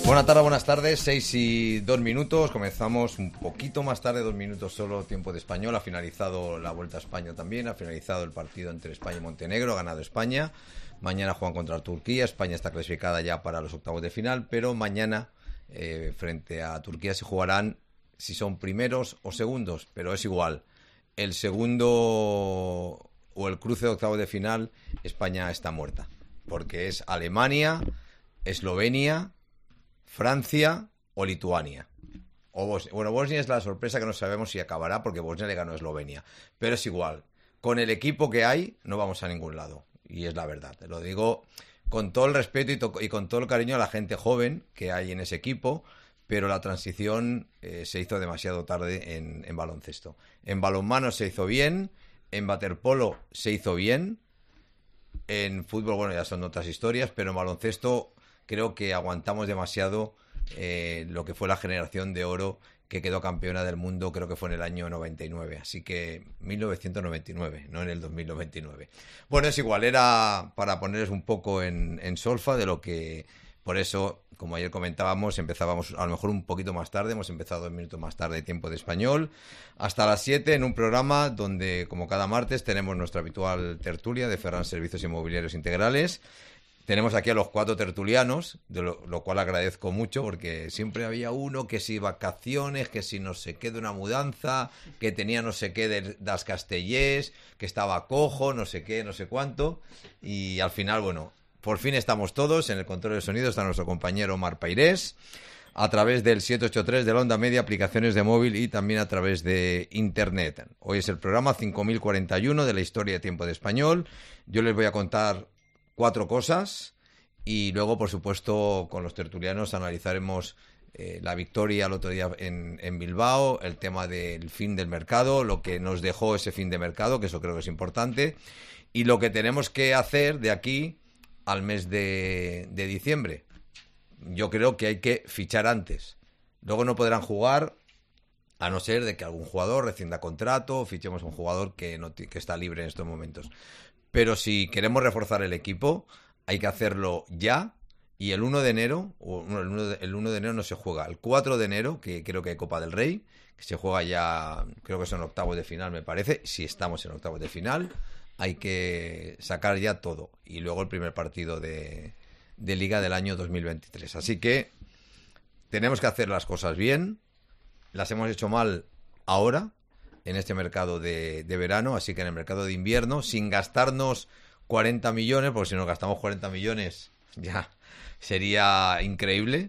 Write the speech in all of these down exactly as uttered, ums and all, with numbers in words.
Buenas tardes, buenas tardes, seis y dos minutos, comenzamos un poquito más tarde, dos minutos solo, tiempo de español, ha finalizado la Vuelta a España también, ha finalizado el partido entre España y Montenegro, ha ganado España, mañana juegan contra Turquía, España está clasificada ya para los octavos de final, pero mañana eh, frente a Turquía se jugarán si son primeros o segundos, pero es igual, el segundo o el cruce de octavos de final, España está muerta, porque es Alemania, Eslovenia, Francia o Lituania. O Bosnia. Bueno, Bosnia es la sorpresa que no sabemos si acabará porque Bosnia le ganó a Eslovenia. Pero es igual. Con el equipo que hay no vamos a ningún lado. Y es la verdad. Te lo digo con todo el respeto y, to- y con todo el cariño a la gente joven que hay en ese equipo. Pero la transición eh, se hizo demasiado tarde en, en baloncesto. En balonmano se hizo bien. En waterpolo se hizo bien. En fútbol, bueno, ya son otras historias. Pero en baloncesto creo que aguantamos demasiado eh, lo que fue la generación de oro que quedó campeona del mundo, creo que fue en el año noventa y nueve, así que mil novecientos noventa y nueve, no en el dos mil noventa y nueve. Bueno, es igual, era para ponerles un poco en, en solfa de lo que, por eso, como ayer comentábamos, empezábamos a lo mejor un poquito más tarde, hemos empezado dos minutos más tarde, tiempo de español, hasta las siete en un programa donde, como cada martes, tenemos nuestra habitual tertulia de Ferran Servicios Inmobiliarios Integrales. Tenemos aquí a los cuatro tertulianos, de lo, lo cual agradezco mucho, porque siempre había uno que si vacaciones, que si no sé qué de una mudanza, que tenía no sé qué de las Castellers, que estaba cojo, no sé qué, no sé cuánto. Y al final, bueno, por fin estamos todos. En el control de sonido está nuestro compañero Omar Pairés, a través del siete ocho tres de la onda media, aplicaciones de móvil y también a través de internet. Hoy es el programa cinco mil cuarenta y uno de la historia de Tiempo de Español. Yo les voy a contar cuatro cosas y luego, por supuesto, con los tertulianos analizaremos eh, la victoria el otro día en, en Bilbao, el tema del fin del mercado, lo que nos dejó ese fin de mercado, que eso creo que es importante, y lo que tenemos que hacer de aquí al mes de, de diciembre. Yo creo que hay que fichar antes. Luego no podrán jugar a no ser de que algún jugador rescinda contrato o fichemos a un jugador que, no, que está libre en estos momentos. Pero si queremos reforzar el equipo, hay que hacerlo ya. Y el uno de enero, o no, el uno de, el uno de enero no se juega. El cuatro de enero, que creo que hay Copa del Rey, que se juega ya, creo que son octavos de final, me parece. Si estamos en octavos de final, hay que sacar ya todo. Y luego el primer partido de, de Liga del año dos mil veintitrés. Así que tenemos que hacer las cosas bien. Las hemos hecho mal ahora, en este mercado de, de verano, así que en el mercado de invierno, sin gastarnos cuarenta millones, porque si nos gastamos cuarenta millones ya sería increíble,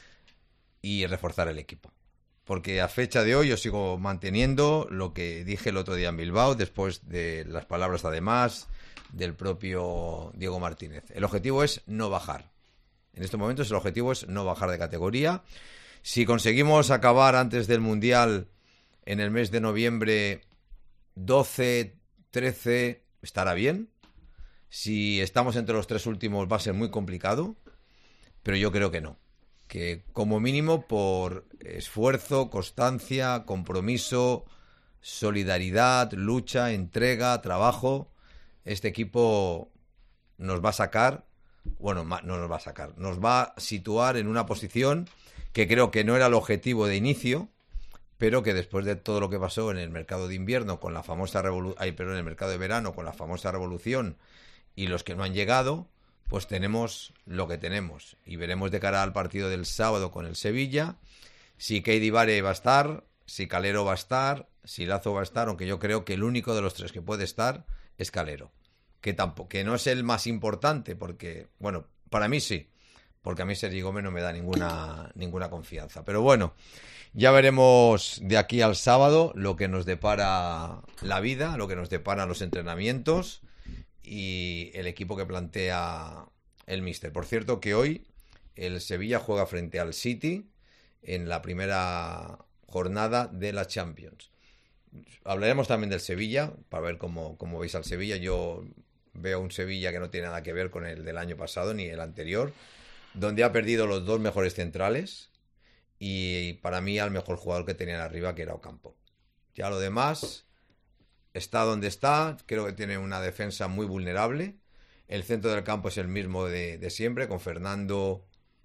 y reforzar el equipo. Porque a fecha de hoy yo sigo manteniendo lo que dije el otro día en Bilbao, después de las palabras además del propio Diego Martínez. El objetivo es no bajar. En estos momentos el objetivo es no bajar de categoría. Si conseguimos acabar antes del Mundial en el mes de noviembre doce, trece, estará bien. Si estamos entre los tres últimos va a ser muy complicado, pero yo creo que no. Que como mínimo por esfuerzo, constancia, compromiso, solidaridad, lucha, entrega, trabajo, este equipo nos va a sacar, bueno, no nos va a sacar, nos va a situar en una posición que creo que no era el objetivo de inicio, pero que después de todo lo que pasó en el mercado de invierno con la famosa revolución, ay, perdón, en el mercado de verano con la famosa revolución y los que no han llegado, pues tenemos lo que tenemos y veremos de cara al partido del sábado con el Sevilla si Keidi Bare va a estar, si Calero va a estar, si Lazo va a estar, aunque yo creo que el único de los tres que puede estar es Calero, que tampoco, que no es el más importante porque, bueno, para mí sí, porque a mí Sergi Gómez no me da ninguna ninguna confianza, pero bueno, ya veremos de aquí al sábado lo que nos depara la vida, lo que nos deparan los entrenamientos y el equipo que plantea el míster. Por cierto que hoy el Sevilla juega frente al City en la primera jornada de la Champions. Hablaremos también del Sevilla para ver cómo, cómo veis al Sevilla. Yo veo un Sevilla que no tiene nada que ver con el del año pasado ni el anterior, donde ha perdido los dos mejores centrales y para mí al mejor jugador que tenían arriba, que era Ocampo. Ya lo demás está donde está, creo que tiene una defensa muy vulnerable. El centro del campo es el mismo de, de siempre, con Fernando,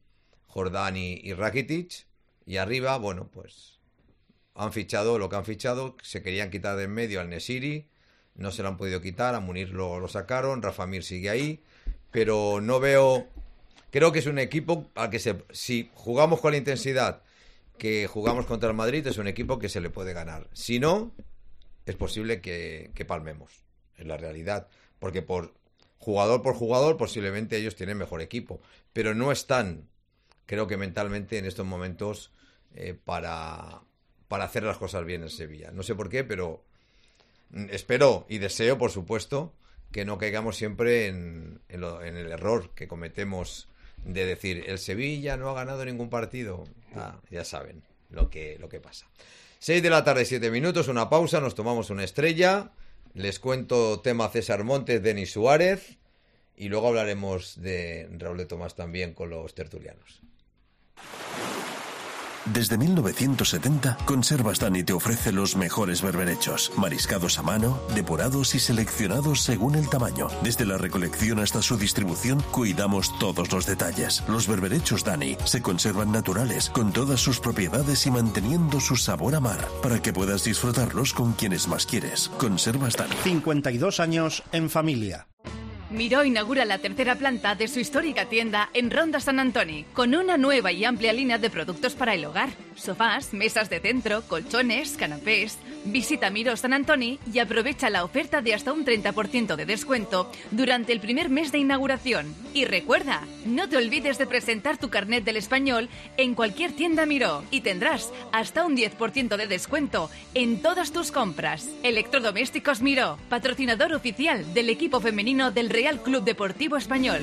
Jordani y Rakitic. Y arriba, bueno, pues han fichado lo que han fichado. Se querían quitar de en medio al Nesiri, no se lo han podido quitar. A Munir lo, lo sacaron, Rafa Mir sigue ahí, pero no veo... Creo que es un equipo al que se, si jugamos con la intensidad que jugamos contra el Madrid, es un equipo que se le puede ganar. Si no, es posible que, que palmemos, es la realidad, porque por jugador por jugador posiblemente ellos tienen mejor equipo, pero no están, creo que mentalmente en estos momentos eh, para, para hacer las cosas bien en Sevilla. No sé por qué, pero espero y deseo, por supuesto, que no caigamos siempre en, en, lo, en el error que cometemos de decir, el Sevilla no ha ganado ningún partido. Ah, ya saben lo que, lo que pasa. seis de la tarde, siete minutos, una pausa, nos tomamos una estrella. Les cuento tema César Montes, Denis Suárez, y luego hablaremos de Raúl de Tomás también con los tertulianos. Desde mil novecientos setenta, Conservas Dani te ofrece los mejores berberechos, mariscados a mano, depurados y seleccionados según el tamaño. Desde la recolección hasta su distribución, cuidamos todos los detalles. Los berberechos Dani se conservan naturales, con todas sus propiedades y manteniendo su sabor a mar, para que puedas disfrutarlos con quienes más quieres. Conservas Dani. cincuenta y dos años en familia. Miró inaugura la tercera planta de su histórica tienda en Ronda San Antoni, con una nueva y amplia línea de productos para el hogar. Sofás, mesas de centro, colchones, canapés. Visita Miró San Antoni y aprovecha la oferta de hasta un treinta por ciento de descuento durante el primer mes de inauguración. Y recuerda, no te olvides de presentar tu carnet del español en cualquier tienda Miró y tendrás hasta un diez por ciento de descuento en todas tus compras. Electrodomésticos Miró, patrocinador oficial del equipo femenino del Real Club Deportivo Español.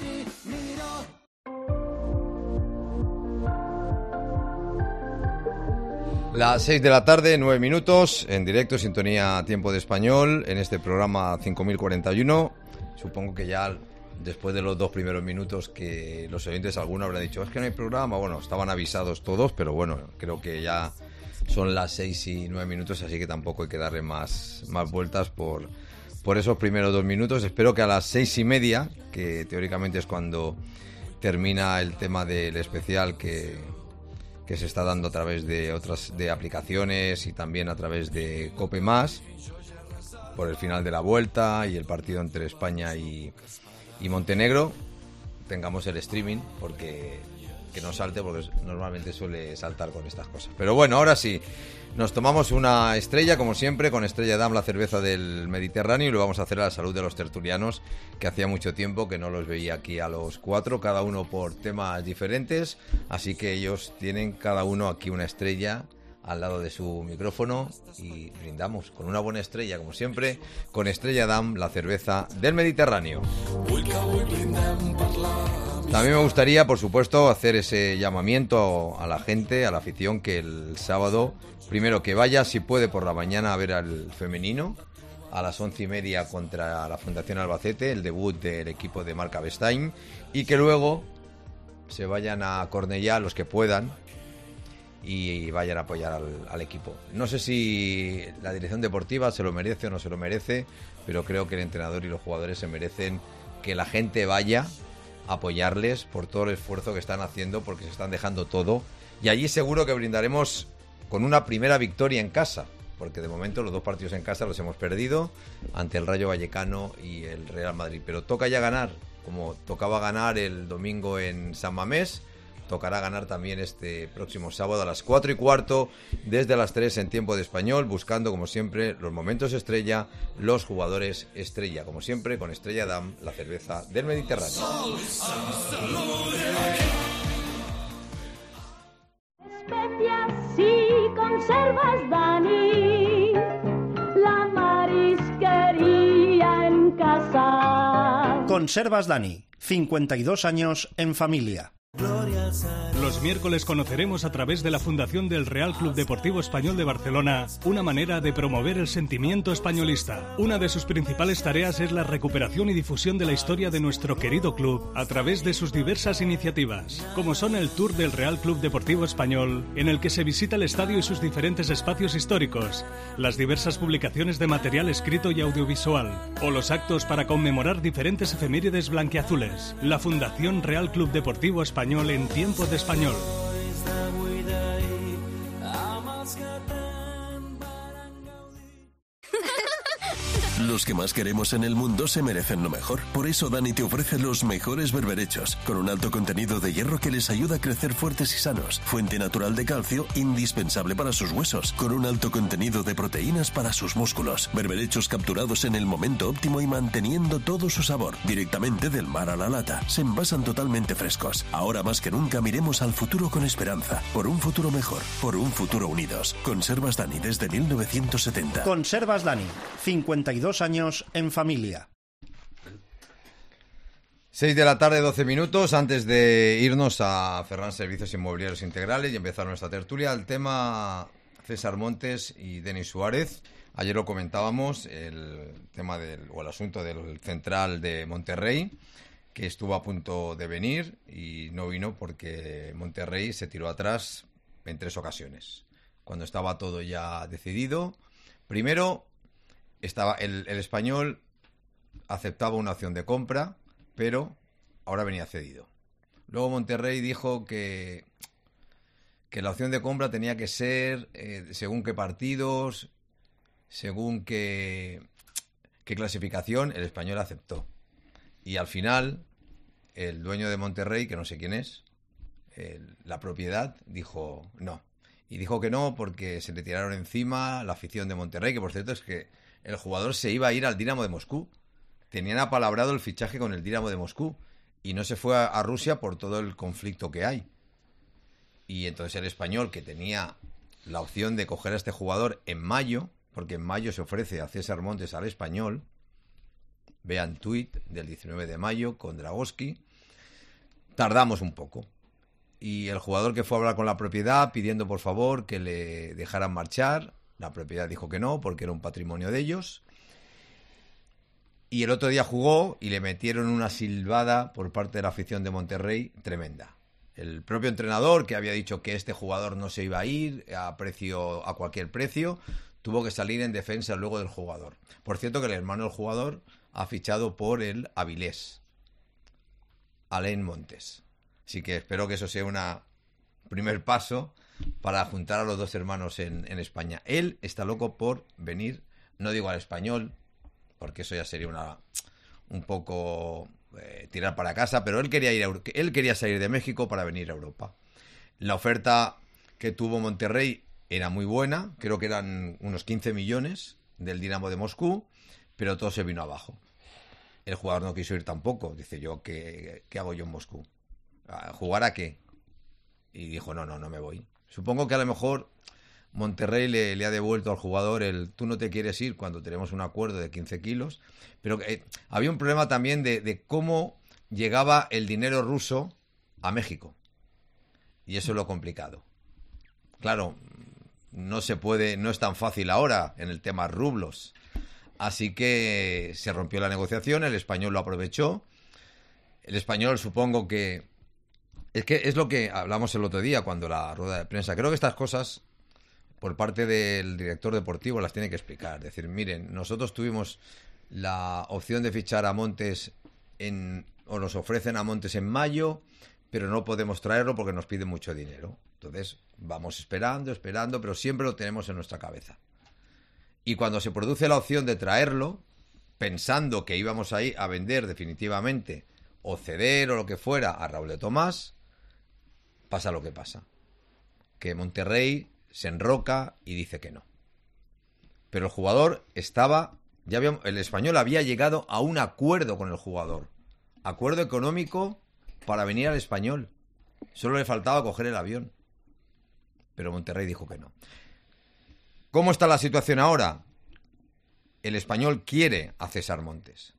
Las seis de la tarde, nueve minutos, en directo, sintonía Tiempo de Español, en este programa cinco mil cuarenta y uno. Supongo que ya después de los dos primeros minutos que los oyentes, alguno habrá dicho, es que no hay programa. Bueno, estaban avisados todos, pero bueno, creo que ya son las seis y nueve minutos, así que tampoco hay que darle más, más vueltas por, por esos primeros dos minutos. Espero que a las seis y media, que teóricamente es cuando termina el tema del especial que... que se está dando a través de otras de aplicaciones y también a través de Cope Más, por el final de la vuelta y el partido entre España y, y Montenegro, tengamos el streaming, porque que no salte, porque normalmente suele saltar con estas cosas. Pero bueno, ahora sí, nos tomamos una estrella, como siempre, con Estrella Damm, la cerveza del Mediterráneo, y lo vamos a hacer a la salud de los tertulianos, que hacía mucho tiempo que no los veía aquí a los cuatro, cada uno por temas diferentes, así que ellos tienen cada uno aquí una estrella al lado de su micrófono y brindamos con una buena estrella, como siempre, con Estrella Damm, la cerveza del Mediterráneo. También me gustaría, por supuesto, hacer ese llamamiento a la gente, a la afición, que el sábado, primero que vaya, si puede, por la mañana a ver al femenino, a las once y media contra la Fundación Albacete, el debut del equipo de Marc Avestain, y que luego se vayan a Cornellá los que puedan y vayan a apoyar al, al equipo. No sé si la dirección deportiva se lo merece o no se lo merece, pero creo que el entrenador y los jugadores se merecen que la gente vaya a apoyarles por todo el esfuerzo que están haciendo, porque se están dejando todo, y allí seguro que brindaremos con una primera victoria en casa, porque de momento los dos partidos en casa los hemos perdido ante el Rayo Vallecano y el Real Madrid, pero toca ya ganar, como tocaba ganar el domingo en San Mamés, tocará ganar también este próximo sábado a las cuatro y cuarto, desde las tres en Tiempo de Español, buscando como siempre los momentos estrella, los jugadores estrella, como siempre con Estrella Damm, la cerveza del Mediterráneo. Especias y conservas Dani, la marisquería en casa. Conservas Dani, cincuenta y dos años en familia. Los miércoles conoceremos a través de la Fundación del Real Club Deportivo Español de Barcelona una manera de promover el sentimiento españolista. Una de sus principales tareas es la recuperación y difusión de la historia de nuestro querido club a través de sus diversas iniciativas, como son el Tour del Real Club Deportivo Español, en el que se visita el estadio y sus diferentes espacios históricos, las diversas publicaciones de material escrito y audiovisual, o los actos para conmemorar diferentes efemérides blanquiazules. La Fundación Real Club Deportivo Español español en Tiempo de Español. Los que más queremos en el mundo se merecen lo mejor. Por eso Dani te ofrece los mejores berberechos, con un alto contenido de hierro que les ayuda a crecer fuertes y sanos. Fuente natural de calcio, indispensable para sus huesos, con un alto contenido de proteínas para sus músculos. Berberechos capturados en el momento óptimo y manteniendo todo su sabor. Directamente del mar a la lata. Se envasan totalmente frescos. Ahora más que nunca miremos al futuro con esperanza. Por un futuro mejor. Por un futuro unidos. Conservas Dani desde mil novecientos setenta. Conservas Dani. cincuenta y dos años en familia. seis de la tarde, doce minutos, antes de irnos a Ferran Servicios Inmobiliarios Integrales y empezar nuestra tertulia, el tema César Montes y Denis Suárez. Ayer lo comentábamos, el tema del, o el asunto del central de Monterrey, que estuvo a punto de venir y no vino porque Monterrey se tiró atrás en tres ocasiones. Cuando estaba todo ya decidido, primero estaba el, el Español aceptaba una opción de compra, pero ahora venía cedido. Luego Monterrey dijo que, que la opción de compra tenía que ser eh, según qué partidos, según qué, qué clasificación. El Español aceptó. Y al final, el dueño de Monterrey, que no sé quién es, el, la propiedad, dijo no. Y dijo que no porque se le tiraron encima la afición de Monterrey, que por cierto es que el jugador se iba a ir al Dinamo de Moscú. Tenían apalabrado el fichaje con el Dinamo de Moscú y no se fue a, a Rusia por todo el conflicto que hay. Y entonces el Español, que tenía la opción de coger a este jugador en mayo, porque en mayo se ofrece a César Montes al Español, vean tuit del diecinueve de mayo con Dragowski, tardamos un poco. Y el jugador que fue a hablar con la propiedad pidiendo por favor que le dejaran marchar, la propiedad dijo que no, porque era un patrimonio de ellos. Y el otro día jugó y le metieron una silbada por parte de la afición de Monterrey tremenda. El propio entrenador, que había dicho que este jugador no se iba a ir a precio, a cualquier precio, tuvo que salir en defensa luego del jugador. Por cierto, que el hermano del jugador ha fichado por el Avilés, Alain Montes. Así que espero que eso sea un primer paso para juntar a los dos hermanos en, en España. Él está loco por venir, no digo al Español, porque eso ya sería una un poco eh, tirar para casa, pero él quería ir a, él quería salir de México para venir a Europa. La oferta que tuvo Monterrey era muy buena, creo que eran unos quince millones del Dinamo de Moscú, pero todo se vino abajo. El jugador no quiso ir tampoco, dice yo, ¿qué, qué hago yo en Moscú? ¿A ¿Jugar a qué? Y dijo, no, no, no me voy. Supongo que a lo mejor Monterrey le, le ha devuelto al jugador el tú no te quieres ir cuando tenemos un acuerdo de quince kilos, pero eh, había un problema también de, de cómo llegaba el dinero ruso a México, y eso es lo complicado. Claro, no se puede, no es tan fácil ahora en el tema rublos, así que se rompió la negociación, el Español lo aprovechó. El Español, supongo que es que es lo que hablamos el otro día cuando la rueda de prensa. Creo que estas cosas por parte del director deportivo las tiene que explicar. Es decir, miren, nosotros tuvimos la opción de fichar a Montes en, o nos ofrecen a Montes en mayo, pero no podemos traerlo porque nos piden mucho dinero. Entonces vamos esperando, esperando, pero siempre lo tenemos en nuestra cabeza. Y cuando se produce la opción de traerlo, pensando que íbamos ahí a vender definitivamente o ceder o lo que fuera a Raúl de Tomás, pasa lo que pasa. Que Monterrey se enroca y dice que no. Pero el jugador estaba, ya había, el Español había llegado a un acuerdo con el jugador. Acuerdo económico para venir al Español. Solo le faltaba coger el avión. Pero Monterrey dijo que no. ¿Cómo está la situación ahora? El Español quiere a César Montes.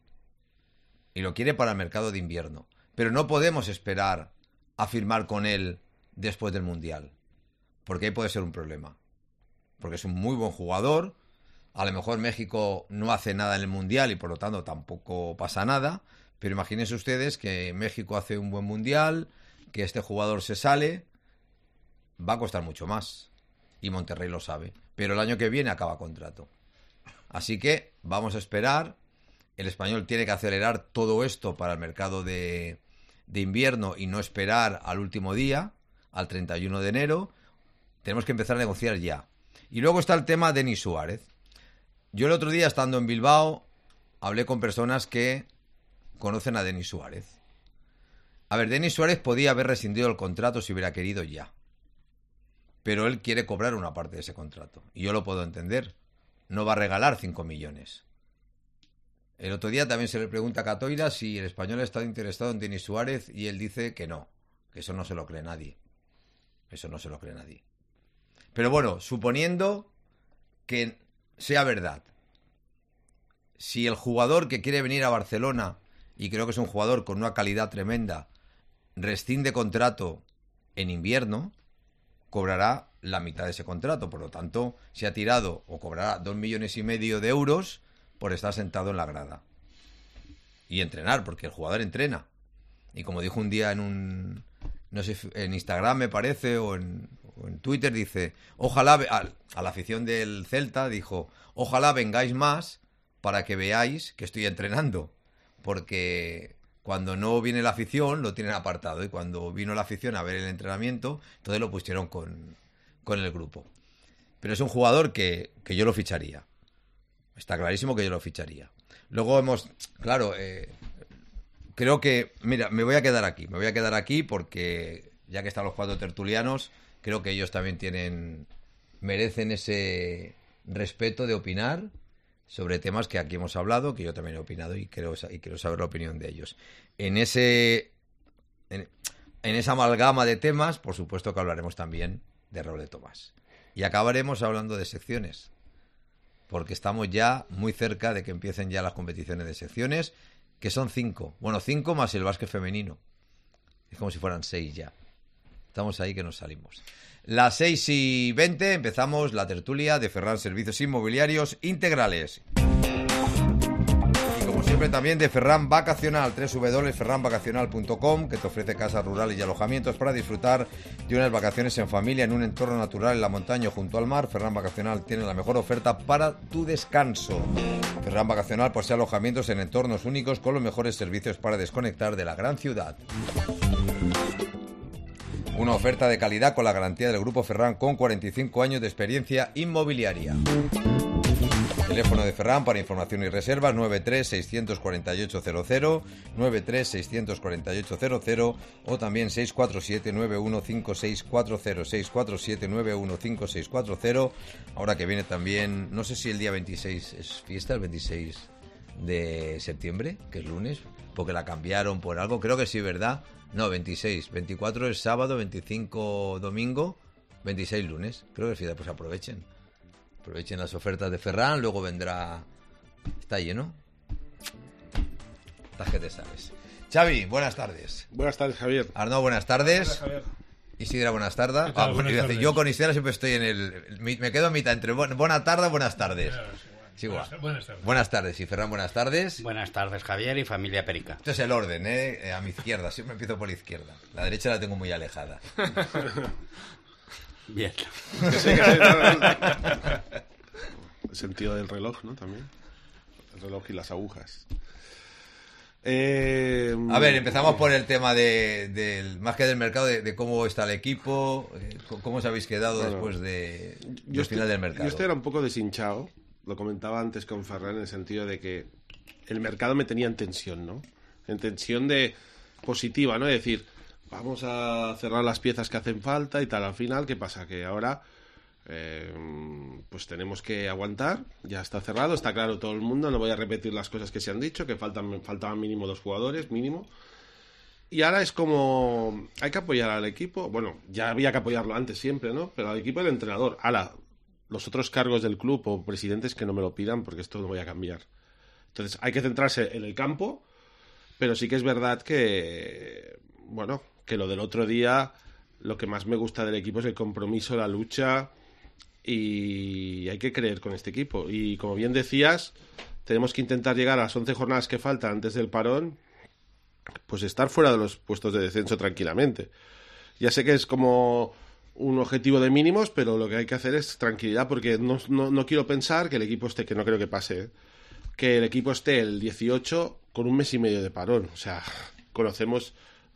Y lo quiere para el mercado de invierno. Pero no podemos esperar a firmar con él después del Mundial. Porque ahí puede ser un problema. Porque es un muy buen jugador. A lo mejor México no hace nada en el Mundial y por lo tanto tampoco pasa nada. Pero imagínense ustedes que México hace un buen Mundial, que este jugador se sale, va a costar mucho más. Y Monterrey lo sabe. Pero el año que viene acaba contrato. Así que vamos a esperar. El Español tiene que acelerar todo esto para el mercado de, de invierno y no esperar al último día, al treinta y uno de enero. Tenemos que empezar a negociar ya. Y luego está el tema de Denis Suárez. Yo el otro día, estando en Bilbao, hablé con personas que conocen a Denis Suárez. A ver, Denis Suárez podía haber rescindido el contrato si hubiera querido ya. Pero él quiere cobrar una parte de ese contrato. Y yo lo puedo entender. No va a regalar cinco millones. El otro día también se le pregunta a Catoira si el Español ha estado interesado en Denis Suárez y él dice que no, que eso no se lo cree nadie. Eso no se lo cree nadie. Pero bueno, suponiendo que sea verdad, si el jugador que quiere venir a Barcelona, y creo que es un jugador con una calidad tremenda, rescinde contrato en invierno, cobrará la mitad de ese contrato. Por lo tanto, se ha tirado o cobrará dos millones y medio de euros por estar sentado en la grada y entrenar, porque el jugador entrena. Y como dijo un día en un, no sé, en Instagram me parece, o en, o en Twitter, dice, ojalá, a, a la afición del Celta, dijo, ojalá vengáis más para que veáis que estoy entrenando, porque cuando no viene la afición lo tienen apartado, y cuando vino la afición a ver el entrenamiento, entonces lo pusieron con, con el grupo. Pero es un jugador que, que yo lo ficharía. Está clarísimo que yo lo ficharía. Luego hemos, claro, eh, creo que, mira, me voy a quedar aquí, me voy a quedar aquí porque ya que están los cuatro tertulianos, creo que ellos también tienen, merecen ese respeto de opinar sobre temas que aquí hemos hablado, que yo también he opinado y quiero, y quiero saber la opinión de ellos. En ese, en, en esa amalgama de temas, por supuesto que hablaremos también de Raúl de Tomás. Y acabaremos hablando de secciones, porque estamos ya muy cerca de que empiecen ya las competiciones de secciones, que son cinco. Bueno, cinco más el básquet femenino. Es como si fueran seis ya. Estamos ahí que nos salimos. Las seis y veinte empezamos la tertulia de Ferran Servicios Inmobiliarios Integrales. Y como siempre también de Ferran Vacacional, doble u doble u doble u punto ferran vacacional punto com, que te ofrece casas rurales y alojamientos para disfrutar de unas vacaciones en familia en un entorno natural en la montaña o junto al mar. Ferran Vacacional tiene la mejor oferta para tu descanso. Ferran Vacacional posee alojamientos en entornos únicos con los mejores servicios para desconectar de la gran ciudad. Una oferta de calidad con la garantía del Grupo Ferran, con cuarenta y cinco años de experiencia inmobiliaria. Teléfono de Ferran para información y reservas nueve tres seis cuatro ocho cero cero, nueve tres seis cuatro ocho cero cero o también seis cuatro siete nueve uno cinco seis cuatro cero, seis cuatro siete nueve uno cinco seis cuatro cero. Ahora que viene también, no sé si el día veintiséis es fiesta, el veintiséis de septiembre, que es lunes, porque la cambiaron por algo, creo que sí, ¿verdad? No, veintiséis, veinticuatro es sábado, veinticinco domingo, veintiséis lunes. Creo que sí, pues aprovechen. Aprovechen las ofertas de Ferran, luego vendrá... ¿Está lleno? Estás que te sabes. Xavi, buenas tardes. Buenas tardes, Javier. Arnaud, buenas tardes. Buenas, Javier. Isidra, buenas tardes. Tal, Ah, buenas tardes. yo con Isidra siempre estoy en el... Me quedo en mitad entre bu- buena tarde y buenas tardes. Sí, igual. Buenas, buenas tardes. Buenas tardes. Y Ferran, buenas tardes. Buenas tardes, Javier y familia Perica. Esto es el orden, ¿eh? Eh, A mi izquierda. Siempre empiezo por la izquierda. La derecha la tengo muy alejada. Bien. Que sí, que sí, no, no, no. El sentido del reloj, ¿no? También. El reloj y las agujas. Eh, A ver, empezamos por el tema de, del más que del mercado, de, de cómo está el equipo, eh, cómo os habéis quedado Bueno, después de, yo del estoy- final del mercado. Yo este era un poco deshinchado. Lo comentaba antes con Ferran en el sentido de que el mercado me tenía en tensión, ¿no? En tensión de positiva, ¿no? Es decir, vamos a cerrar las piezas que hacen falta y tal. Al final, ¿qué pasa? Que ahora eh, pues tenemos que aguantar. Ya está cerrado, está claro todo el mundo. No voy a repetir las cosas que se han dicho, que faltan faltaban mínimo dos jugadores, mínimo. Y ahora es como... Hay que apoyar al equipo. Bueno, ya había que apoyarlo antes siempre, ¿no? Pero al equipo y al entrenador. Ahora, los otros cargos del club o presidentes que no me lo pidan, porque esto no voy a cambiar. Entonces, hay que centrarse en el campo, pero sí que es verdad que... Bueno, que lo del otro día, lo que más me gusta del equipo es el compromiso, la lucha, y hay que creer con este equipo. Y como bien decías, tenemos que intentar llegar a las once jornadas que faltan antes del parón, pues estar fuera de los puestos de descenso tranquilamente. Ya sé que es como un objetivo de mínimos, pero lo que hay que hacer es tranquilidad, porque no, no, no quiero pensar que el equipo esté, que no creo que pase, ¿eh? Que el equipo esté el dieciocho con un mes y medio de parón. O sea, conocemos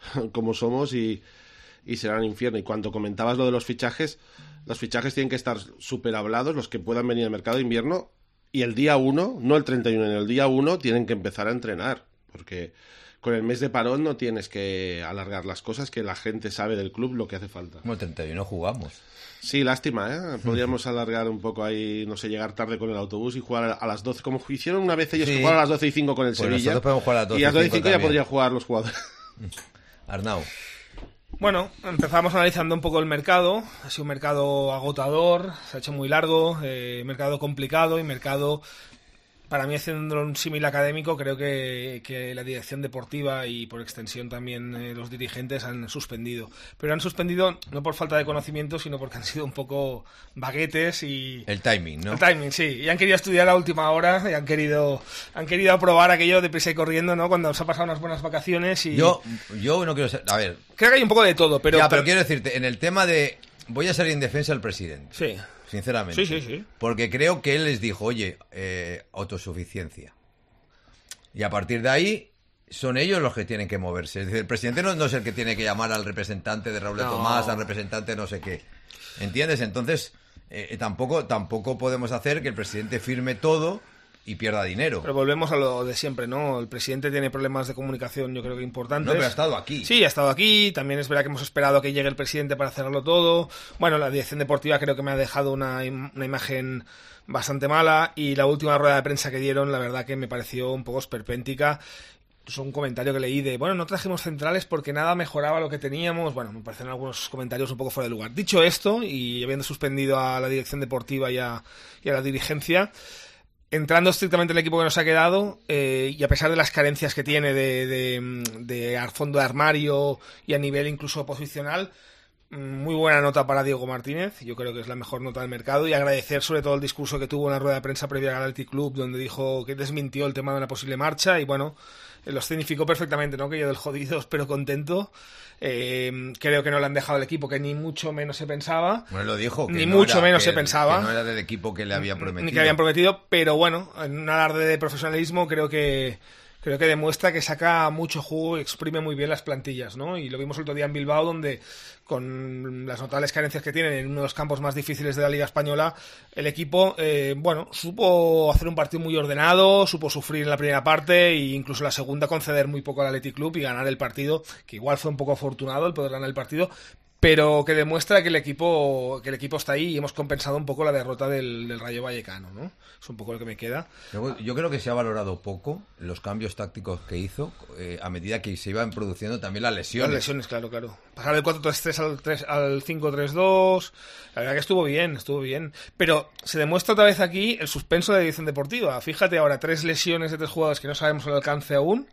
como somos y, y será un infierno. Y cuando comentabas lo de los fichajes, los fichajes tienen que estar súper hablados, los que puedan venir al mercado de invierno, y el día uno, no el treinta y uno, en el día uno tienen que empezar a entrenar, porque con el mes de parón no tienes que alargar las cosas, que la gente sabe del club lo que hace falta. Como el treinta y uno jugamos. Sí, lástima, ¿eh? Podríamos alargar un poco ahí, no sé, llegar tarde con el autobús y jugar a las doce, como hicieron una vez ellos, sí, que jugaron a las doce y cinco con el pues Sevilla. Nosotros podemos jugar a las doce y a las doce y cinco cinco ya podrían jugar los jugadores. Arnau. Bueno, empezamos analizando un poco el mercado. Ha sido un mercado agotador, se ha hecho muy largo, eh, mercado complicado y mercado... Para mí, haciendo un símil académico, creo que, que la dirección deportiva y por extensión también eh, los dirigentes han suspendido. Pero han suspendido no por falta de conocimiento, sino porque han sido un poco baguetes y... El timing, ¿no? El timing, sí. Y han querido estudiar a última hora y han querido han querido aprobar aquello de prisa y corriendo, ¿no? Cuando se ha pasado unas buenas vacaciones y... Yo, yo no quiero ser... A ver... Creo que hay un poco de todo, pero... Ya, pero quiero decirte, en el tema de... Voy a salir en defensa del presidente. Sí. Sinceramente. Sí, sí, sí. Porque creo que él les dijo, oye, eh, autosuficiencia. Y a partir de ahí son ellos los que tienen que moverse. Es decir, el presidente no, no es el que tiene que llamar al representante de Raúl de No. Tomás, al representante no sé qué. ¿Entiendes? Entonces, eh, tampoco, tampoco podemos hacer que el presidente firme todo y pierda dinero. Pero volvemos a lo de siempre, ¿no? El presidente tiene problemas de comunicación, yo creo que importantes. No, pero ha estado aquí. Sí, ha estado aquí. También es verdad que hemos esperado a que llegue el presidente para cerrarlo todo. Bueno, la dirección deportiva creo que me ha dejado una, im- una imagen bastante mala. Y la última rueda de prensa que dieron, la verdad que me pareció un poco esperpéntica. Es un comentario que leí de, bueno, no trajimos centrales porque nada mejoraba lo que teníamos. Bueno, me parecen algunos comentarios un poco fuera de lugar. Dicho esto, y habiendo suspendido a la dirección deportiva y a, y a la dirigencia... Entrando estrictamente en el equipo que nos ha quedado, eh, y a pesar de las carencias que tiene de, de, de fondo de armario y a nivel incluso posicional, muy buena nota para Diego Martínez. Yo creo que es la mejor nota del mercado, y agradecer sobre todo el discurso que tuvo en la rueda de prensa previa al Athletic Club, donde dijo que desmintió el tema de una posible marcha y bueno, lo escenificó perfectamente, ¿no? Que yo del jodido pero contento. Eh, creo que no le han dejado el equipo que ni mucho menos se pensaba. Bueno, lo dijo. Que ni no mucho era, menos que, se pensaba. Que no era del equipo que le habían prometido. Ni que le habían prometido, pero bueno, en un alarde de profesionalismo creo que creo que demuestra que saca mucho jugo y exprime muy bien las plantillas, ¿no? Y lo vimos el otro día en Bilbao, donde con las notables carencias que tienen en uno de los campos más difíciles de la Liga Española, el equipo, eh, bueno, supo hacer un partido muy ordenado, supo sufrir en la primera parte e incluso en la segunda conceder muy poco al Athletic Club y ganar el partido, que igual fue un poco afortunado el poder ganar el partido, pero que demuestra que el equipo que el equipo está ahí y hemos compensado un poco la derrota del, del Rayo Vallecano, ¿no? Es un poco lo que me queda. Yo, yo creo que se ha valorado poco los cambios tácticos que hizo eh, a medida que se iban produciendo también las lesiones. Las lesiones, claro, claro. Pasar del cuatro tres tres al, tres al cinco tres dos, la verdad que estuvo bien, estuvo bien. Pero se demuestra otra vez aquí el suspenso de la dirección deportiva. Fíjate ahora, tres lesiones de tres jugadores que no sabemos el alcance aún.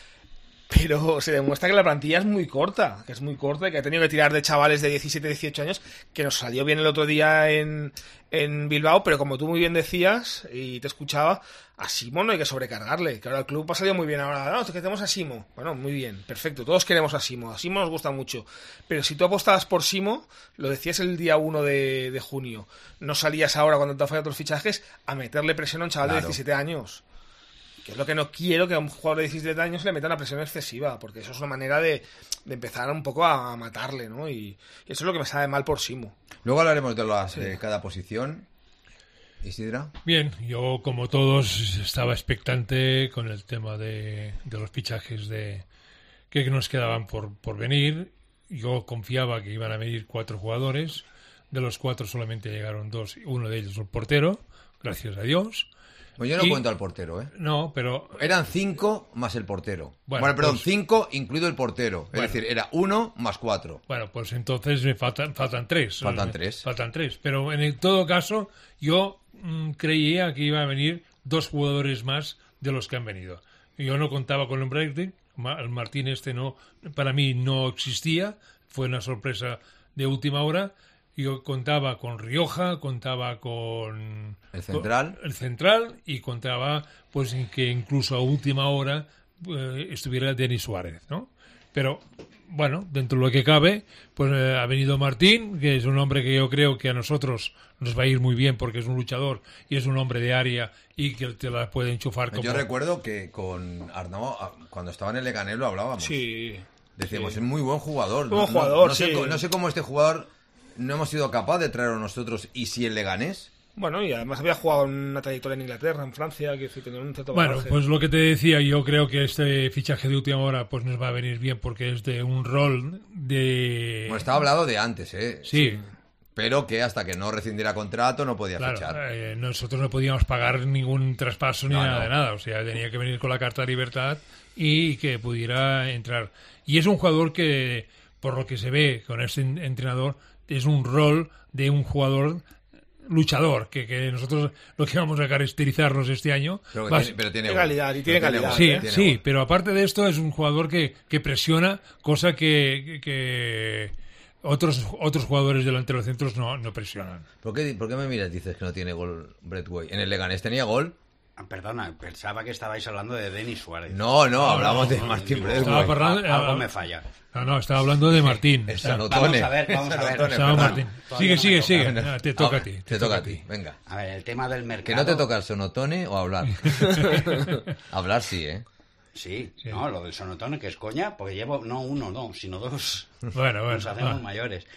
Pero se demuestra que la plantilla es muy corta, que es muy corta y que ha tenido que tirar de chavales de diecisiete, dieciocho años, que nos salió bien el otro día en, en Bilbao, pero como tú muy bien decías, y te escuchaba, a Simo no hay que sobrecargarle, que ahora el club ha salido muy bien, ahora no, que tenemos a Simo, bueno, muy bien, perfecto, todos queremos a Simo, a Simo nos gusta mucho, pero si tú apostabas por Simo, lo decías el día uno de, de junio, no salías ahora cuando te han fallado otros fichajes a meterle presión a un chaval claro. de diecisiete años. Que es lo que no quiero, que a un jugador de diecisiete años le metan una presión excesiva, porque eso es una manera de, de empezar un poco a matarle, ¿no? Y, y eso es lo que me sabe mal por Simo. Luego hablaremos de, las, sí. de cada posición. Isidra. Bien, yo como todos estaba expectante con el tema de, de los fichajes de que nos quedaban por, por venir. Yo confiaba que iban a venir cuatro jugadores, de los cuatro solamente llegaron dos, uno de ellos el portero, gracias a Dios. Pues yo no y, cuento al portero, ¿eh? No, pero... Eran cinco más el portero. Bueno, bueno perdón, pues, cinco incluido el portero. Es bueno, decir, era uno más cuatro. Bueno, pues entonces me faltan, faltan tres. Faltan tres. Faltan tres. Pero en el, todo caso, yo mmm, creía que iba a venir dos jugadores más de los que han venido. Yo no contaba con el Breitling. El Martín este no, para mí no existía. Fue una sorpresa de última hora. Yo contaba con Rioja, contaba con... El central. Con el central y contaba pues que incluso a última hora eh, estuviera Denis Suárez, ¿no? Pero, bueno, dentro de lo que cabe, pues eh, ha venido Martín, que es un hombre que yo creo que a nosotros nos va a ir muy bien porque es un luchador y es un hombre de área y que te la puede enchufar como... Yo recuerdo que con Arnau, cuando estaba en el Leganés lo hablábamos. Sí... decíamos, Sí. es muy buen jugador. Buen No- jugador, no, no sé, sí. co- no sé cómo este jugador no hemos sido capaz de traerlo nosotros y si el Leganés. Bueno, y además había jugado una trayectoria en Inglaterra, en Francia, que sí, tenía un cierto Bueno, bagaje. pues lo que te decía, yo creo que este fichaje de última hora pues nos va a venir bien porque es de un rol de... Bueno, estaba hablado de antes, ¿eh? Sí. Pero que hasta que no rescindiera contrato no podía Claro, fichar. eh, nosotros no podíamos pagar ningún traspaso ni No, nada no. de nada. O sea, tenía que venir con la carta de libertad y que pudiera entrar. Y es un jugador que, por lo que se ve con este en- entrenador, es un rol de un jugador luchador, que, que nosotros lo que vamos a caracterizarnos este año... Pero, que va a- tiene, pero tiene Tiene gol. calidad, y Pero tiene calidad, gol, Sí, ¿eh? tiene sí, gol. pero aparte de esto es un jugador que, que presiona, cosa que, que otros otros jugadores delante de los centros no, no presionan. ¿Por qué, ¿Por qué me miras? Dices que no tiene gol Brett Way. ¿En el Leganés tenía gol? Ah, Perdona, pensaba que estabais hablando de Denis Suárez. No, no, hablamos de no, Martín Digo, Brett estaba Way. parla- Algo ah, me falla. No, no, estaba hablando de Martín. Es Estaba- Sanotone. Vamos a ver, vamos a ver. Sanotone, estaba perdón. Martín. Todavía Sigue, no sigue, me sigue. toca. Ah, te toca Ah, a ti. Te toca a ti, venga. A ver, el tema del mercado... Que no te toca el sonotone o hablar. Hablar sí, ¿eh? Sí, Sí. no, lo del sonotone, que es coña, porque llevo no uno, no, sino dos. Bueno, bueno, Nos hacemos va. mayores.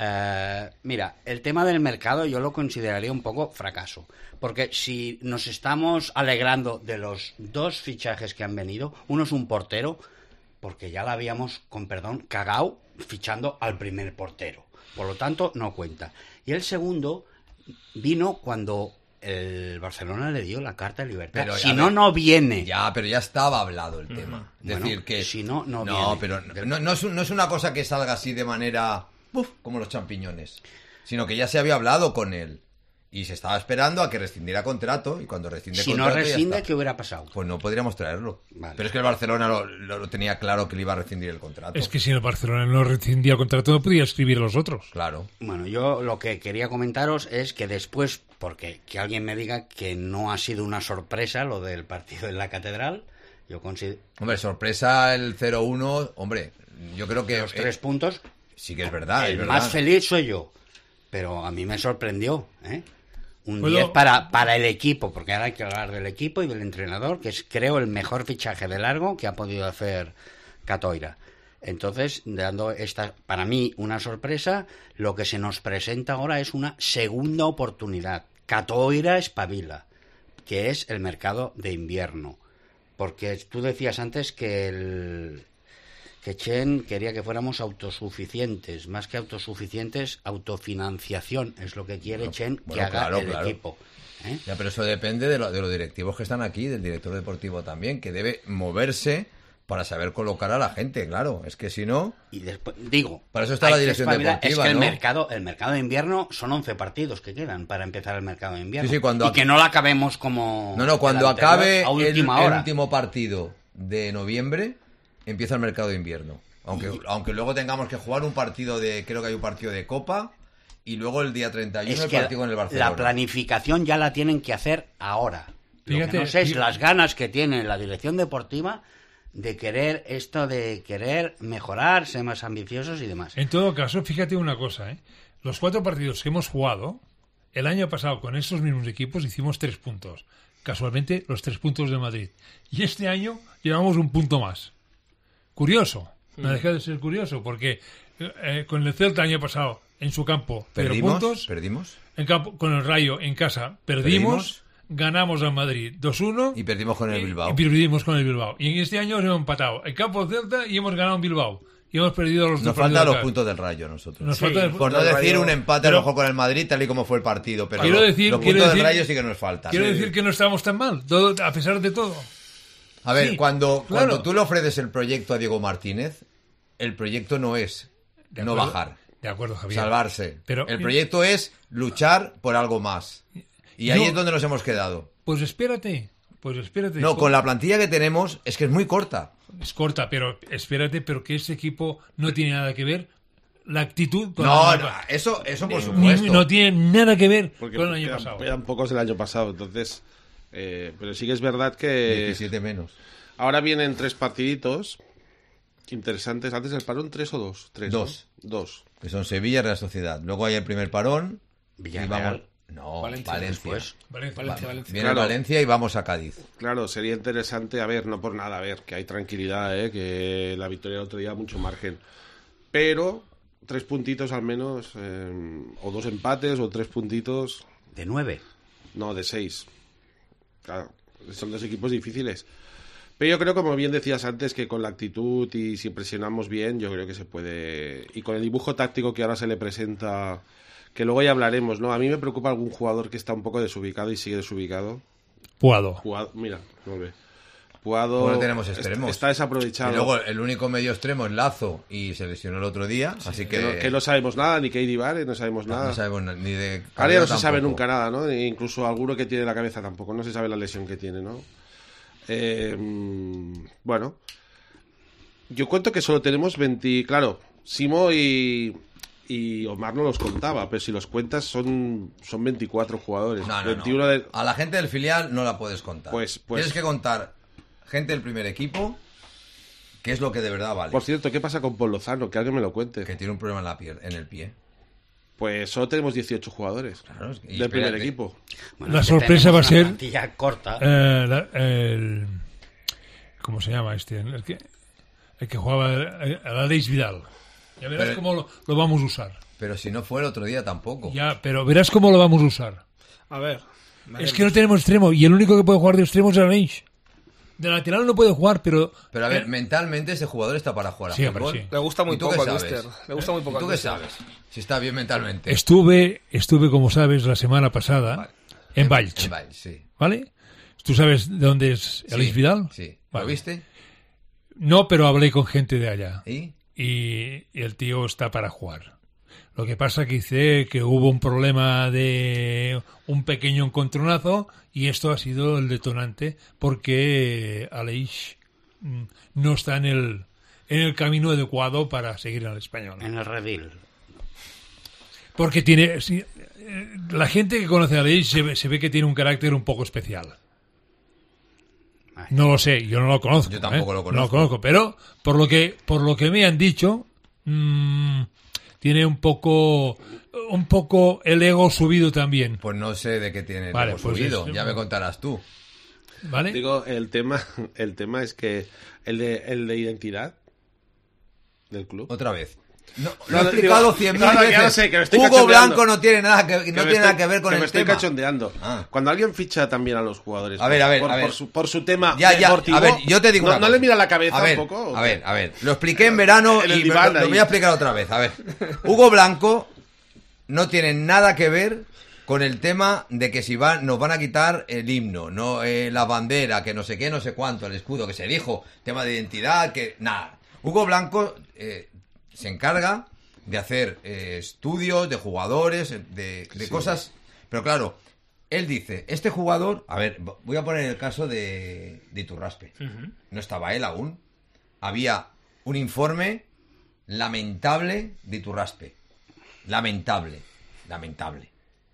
Eh, mira, el tema del mercado yo lo consideraría un poco fracaso. Porque si nos estamos alegrando de los dos fichajes que han venido, uno es un portero, porque ya la habíamos, con perdón, cagao fichando al primer portero. Por lo tanto, no cuenta. Y el segundo vino cuando el Barcelona le dio la carta de libertad. Pero, si a no, ver, no viene. Ya, pero ya estaba hablado el tema. Es Bueno, decir, que... si no, no No, viene. pero no, no es, un- no es una cosa que salga así de manera... ¡puf! Como los champiñones. Sino que ya se había hablado con él. Y se estaba esperando a que rescindiera contrato. Y cuando rescinde Si no contrato ya rescinde, está. ¿qué hubiera pasado? Pues no podríamos traerlo. Vale. Pero es que el Barcelona lo, lo- lo tenía claro que le iba a rescindir el contrato. Es que si el Barcelona no rescindía contrato no podía escribir a los otros. Claro. Bueno, yo lo que quería comentaros es que después, porque que alguien me diga que no ha sido una sorpresa lo del partido en la Catedral, yo considero Hombre, sorpresa el cero uno. Hombre, yo creo que... los eh, tres puntos. sí que es verdad. el es verdad. más feliz soy yo, pero a mí me sorprendió, ¿eh? Un ¿Puedo? diez para, para el equipo, porque ahora hay que hablar del equipo y del entrenador, que es, creo, el mejor fichaje de largo que ha podido hacer Catoira. Entonces, dando esta, para mí, una sorpresa, lo que se nos presenta ahora es una segunda oportunidad. Catoira espabila, que es el mercado de invierno. Porque tú decías antes que el, que Chen quería que fuéramos autosuficientes, más que autosuficientes, autofinanciación, es lo que quiere Chen que bueno, haga claro, el claro. equipo. ¿eh? Ya, pero eso depende de, lo- de los directivos que están aquí, del director deportivo también, que debe moverse para saber colocar a la gente, claro. Es que si no... Y después, digo, Para eso está hay la que dirección espabilar. deportiva, Es que el ¿no? mercado, el mercado de invierno son once partidos que quedan para empezar el mercado de invierno. Sí, sí, cuando y ac- que no la acabemos como... No, no, cuando el anterior, acabe a el, última el hora. último partido de noviembre, empieza el mercado de invierno. Aunque, aunque luego tengamos que jugar un partido de... Creo que hay un partido de Copa y luego el día treinta y uno Es el que partido con el Barcelona. la planificación ya la tienen que hacer ahora. Lo Fíjate, que no sé es fí- las ganas que tiene la dirección deportiva de querer esto, de querer mejorar, ser más ambiciosos y demás. En todo caso, fíjate una cosa, ¿eh? Los cuatro partidos que hemos jugado, el año pasado con esos mismos equipos hicimos tres puntos. Casualmente, los tres puntos de Madrid. Y este año llevamos un punto más. Curioso. No deja de ser curioso, porque eh, con el Celta el año pasado, en su campo, cero ¿Perdimos? puntos. ¿Perdimos? En campo, con el Rayo en casa, perdimos. ¿Perdimos? Ganamos al Madrid dos uno. Y perdimos con el Bilbao. Y perdimos con el Bilbao. Y en este año hemos empatado el campo Celta y hemos ganado en Bilbao. Y hemos perdido los dos Nos partidos faltan los acá. puntos del Rayo a nosotros. Nos Sí, falta el- Por no del decir Rayo. un empate Pero- a lo mejor con el Madrid, tal y como fue el partido. Pero Quiero los, decir- los quiero puntos del decir- Rayo sí que nos faltan. Quiero Sí. decir que no estamos tan mal, todo, a pesar de todo. A ver, Sí, cuando, claro. cuando tú le ofreces el proyecto a Diego Martínez, el proyecto no es De no acuerdo- bajar, De acuerdo, Javier. salvarse. Pero- el proyecto es luchar por algo más. Y ahí Yo- es donde nos hemos quedado. Pues espérate, pues espérate. No, con la plantilla que tenemos es que es muy corta. Es corta, pero espérate, pero que este equipo no tiene nada que ver la actitud con No, el no, año pa- eso, eso por Ni- supuesto. no tiene nada que ver Porque con el año quedan, pasado. quedan pocos del año pasado, entonces... eh, pero sí que es verdad que diecisiete menos. ahora vienen tres partiditos interesantes. Antes del parón, ¿tres o dos? Tres, ¿no? Dos. Dos. Que son Sevilla y Real Sociedad. Luego hay el primer parón. y Villarreal. vamos- No, Valencia. Valencia. Pues, Valencia. Valencia, Valencia. Viene Claro. Valencia y vamos a Cádiz. Claro, sería interesante, a ver, no por nada, a ver, que hay tranquilidad, ¿eh? Que la victoria del otro día mucho margen. Pero tres puntitos al menos, eh, o dos empates, o tres puntitos, de nueve. no, de seis. Claro, son dos equipos difíciles. Pero yo creo, como bien decías antes, que con la actitud y si presionamos bien, yo creo que se puede... Y con el dibujo táctico que ahora se le presenta, que luego ya hablaremos, ¿no? A mí me preocupa algún jugador que está un poco desubicado y sigue desubicado. Puado. Puado, mira, vuelve. Puado Bueno, tenemos est- extremos. está desaprovechado. Y luego el único medio extremo es Lazo y se lesionó el otro día, así que... que, no, que no sabemos nada, ni Keidi Vare, no sabemos no, nada. no sabemos na- ni de... Ahora ya no se tampoco. sabe nunca nada, ¿no? E incluso alguno que tiene la cabeza tampoco, no se sabe la lesión que tiene, ¿no? Eh, mm, bueno, yo cuento que solo tenemos veinte... Claro, Simo y, y Omar no los contaba, pero si los cuentas son, son veinticuatro jugadores. No, no, veintiuno no. de... A la gente del filial no la puedes contar. Pues- pues- Tienes que contar gente del primer equipo, que es lo que de verdad vale. Por cierto, ¿qué pasa con Paul Lozano? Que alguien me lo cuente. Que tiene un problema en, la pier- en el pie. Pues solo tenemos dieciocho jugadores Claro, y del primer espérate. equipo. Bueno, La es que sorpresa tenemos va a una ser- plantilla corta. Eh, la- el, ¿Cómo se llama este? El que, el que jugaba a la Aleix Vidal. Ya verás Pero- cómo lo, lo vamos a usar. Pero si no fue el otro día tampoco. Ya, pero verás cómo lo vamos a usar. A ver. Es que no tenemos extremo y el único que puede jugar de extremo es Aleix. De lateral no puede jugar, pero... Pero a ver, eh, mentalmente ese jugador está para jugar a Sí, hombre, fútbol. sí. Le gusta muy ¿Y tú poco qué al sabes? Mister. Le gusta muy poco ¿Y tú al qué Mister. sabes? Si está bien mentalmente. Estuve, estuve, como sabes, la semana pasada Vale. en Valls. En Valls, sí. ¿Vale? ¿Tú sabes de dónde es Aleix Sí, Vidal? Sí. Vale. ¿Lo viste? No, pero hablé con gente de allá. ¿Y? Y el tío está para jugar. Lo que pasa que dice que hubo un problema de un pequeño encontronazo y esto ha sido el detonante porque Aleix mm, no está en el en el camino adecuado para seguir al español. En el redil. Porque tiene sí, eh, la gente que conoce a Aleix se, ve- se ve que tiene un carácter un poco especial. Ay. No lo sé, yo no lo conozco. Yo tampoco ¿eh? lo conozco. No lo conozco, pero por lo que por lo que me han dicho, mm, tiene un poco un poco el ego subido también, Pues no sé de qué tiene el Vale, ego pues subido. es- Ya me contarás tú. ¿vale? Digo, el tema, el tema es que el de, el de identidad del club. Otra vez. No, No, lo he no, explicado digo- cien mil no, no, ya veces. lo sé, que me estoy Hugo cachondeando. Blanco no tiene nada que, no Que me tiene estoy- nada que ver con que el me estoy tema. cachondeando. Ah. Cuando alguien ficha también a los jugadores. A ver, a ver, por, a ver. por su, por su tema Ya, ya, deportivo, a ver, yo te digo no, una ¿no cosa. le mira la cabeza a ver, un poco? ¿o A qué? ver, a ver. Lo expliqué en verano En el y me- diván lo, lo ahí. voy a explicar otra vez. A ver. Hugo Blanco no tiene nada que ver con el tema de que si van, nos van a quitar el himno, no eh, la bandera, que no sé qué, no sé cuánto, el escudo que se dijo, tema de identidad, que nada. Hugo Blanco eh, se encarga de hacer eh, estudios de jugadores, de, de Sí. cosas, pero claro, él dice, este jugador, a ver, voy a poner el caso de, de Iturraspe, no estaba él aún, había un informe lamentable de Iturraspe, lamentable, lamentable.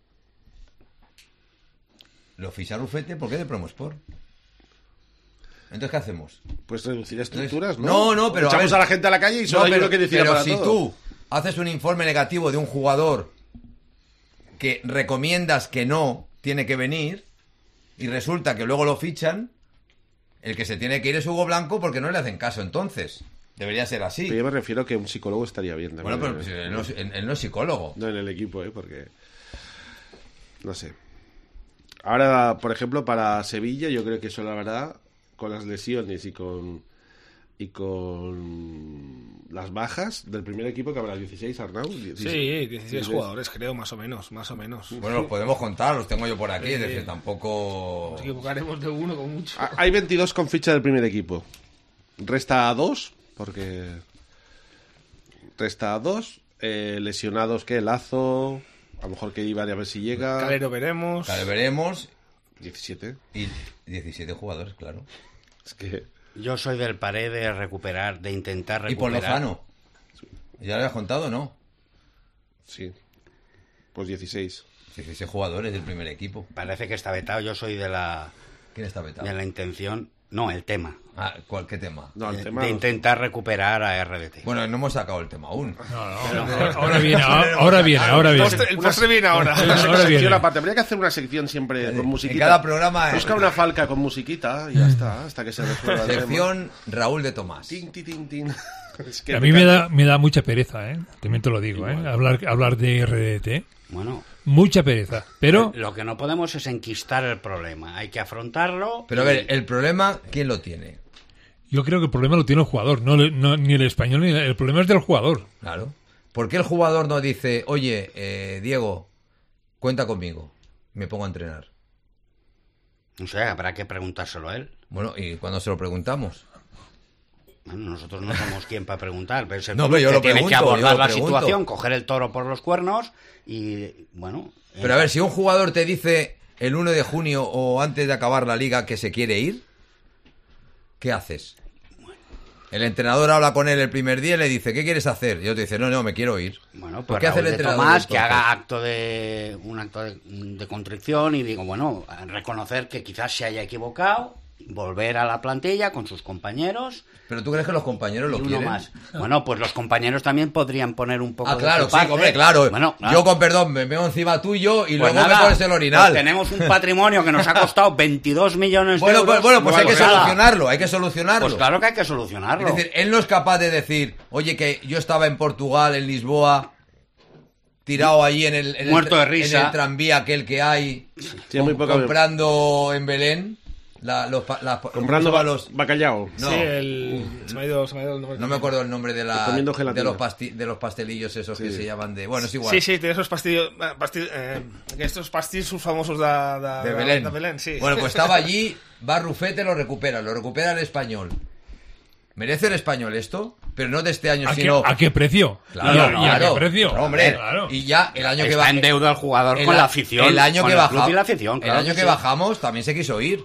Lo ficha Rufete, ¿por qué de Promosport? Entonces, ¿qué hacemos? Pues reducir Entonces, estructuras, ¿no? No, no, pero a Echamos a, ver- la gente a la calle y solo No, hay pero, uno que decida pero para si todo. tú haces un informe negativo de un jugador que recomiendas que no tiene que venir y resulta que luego lo fichan, el que se tiene que ir es Hugo Blanco porque no le hacen caso entonces. Debería ser así. Pero yo me refiero que un psicólogo estaría bien también. Bueno, pero pues, él no, es- él- él no es psicólogo. No en el equipo, ¿eh? Porque... No sé. Ahora, por ejemplo, para Sevilla, yo creo que eso, la verdad, con las lesiones y con... Y con las bajas del primer equipo, que habrá dieciséis, Arnau. Sí, dieciséis. dieciséis jugadores, creo, más o menos, más o menos. Bueno, los podemos contar, los tengo yo por aquí, es Sí. decir, tampoco... Nos equivocaremos de uno con mucho. Ah, Hay veintidós con ficha del primer equipo. Resta dos, porque... Resta dos. Eh, lesionados, ¿qué? Lazo... A lo mejor que iba a ver si llega... Calero veremos. Cada veremos diecisiete. y diecisiete jugadores, claro. Es que... Yo soy del pared de recuperar, de intentar Y por recuperar. Lozano. ¿Ya lo habías contado, no? Sí. Pues dieciséis. dieciséis jugadores del primer equipo. Parece que está vetado. Yo soy de la ¿Quién está vetado? de la intención No, el tema. Ah, ¿cuál, qué tema? No, el de, tema de no. intentar recuperar a R D T. Bueno, no hemos sacado el tema aún. No, no, ahora, ahora viene, ahora, ahora viene, ahora viene. El postre viene ahora. Una Ahora sección viene. aparte. Habría que hacer una sección siempre con musiquita. En cada programa... Busca una falca con musiquita y ya está, hasta que se resuelva el tema. Sección Raúl de Tomás. Tin, tin, tin, tin. Es que A mí me da, me da mucha pereza, ¿eh? También te lo digo, ¿eh? Hablar, hablar de R D T. Bueno, Mucha pereza. Pero lo que no podemos es enquistar el problema. Hay que afrontarlo. Pero a ver, el problema, ¿quién lo tiene? yo creo que el problema lo tiene el jugador, no, le- no- ni el español, ni el, el problema es del jugador. Claro. ¿Por qué el jugador no dice, oye, eh, Diego, cuenta conmigo, me pongo a entrenar? No sé, habrá que preguntárselo a él. Bueno, ¿y cuando se lo preguntamos? Bueno, nosotros no somos quien para preguntar, pero es el No, club pero yo que lo tiene pregunto, que abordar yo lo la pregunto. situación, coger el toro por los cuernos y, bueno... Pero a ver, si un jugador te dice el uno de junio o antes de acabar la liga que se quiere ir, ¿qué haces? El entrenador habla con él el primer día y le dice, ¿qué quieres hacer? Y otro dice, no, no, me quiero ir. Bueno, ¿Por pues qué hace el Raúl de entrenador Tomás que entonces? haga acto de un acto de, de contrición y digo, bueno, reconocer que quizás se haya equivocado, volver a la plantilla con sus compañeros. ¿Pero tú crees que los compañeros lo y uno quieren? más. Bueno, pues los compañeros también podrían poner un poco Ah, de claro, su sí, parte. hombre, claro. Bueno, claro. Yo con perdón me veo encima tuyo y Pues luego nada, me pones el orinal. pues tenemos un patrimonio que nos ha costado veintidós millones de Bueno, euros. pues, bueno, pues hay que Pues nada. solucionarlo, hay que solucionarlo. Pues claro que hay que solucionarlo. Es decir, él no es capaz de decir, oye, que yo estaba en Portugal, en Lisboa, tirado allí en el, en el- Muerto de risa. en el tranvía aquel que hay, Tiene muy poca- comprando en Belén, la, los, pa- la- Comprando ¿cómo se llama ba- los... bacallao. No, Sí, el... Se me ha ido, se me ha ido el nombre. no me acuerdo el nombre de la Comiendo gelatina. de los pasti- de los pastelillos esos que Sí. se llaman de... Bueno, es igual. Sí, sí, tiene esos pastillos... eh, pastil- eh, estos pastillos famosos de, de, De Belén. de Belén, sí. Bueno, pues estaba allí, va Rufete, lo recupera, lo recupera el español. ¿Merece el español esto? Pero no de este año, ¿A qué, sino... a qué precio? Claro, ¿Y a- claro, ¿Y a qué precio? Claro, hombre, Claro. y ya el año que Está va... en deuda el jugador el con a- la afición. El año con que el club baja- y la afición, claro el año que sí. bajamos también se quiso ir.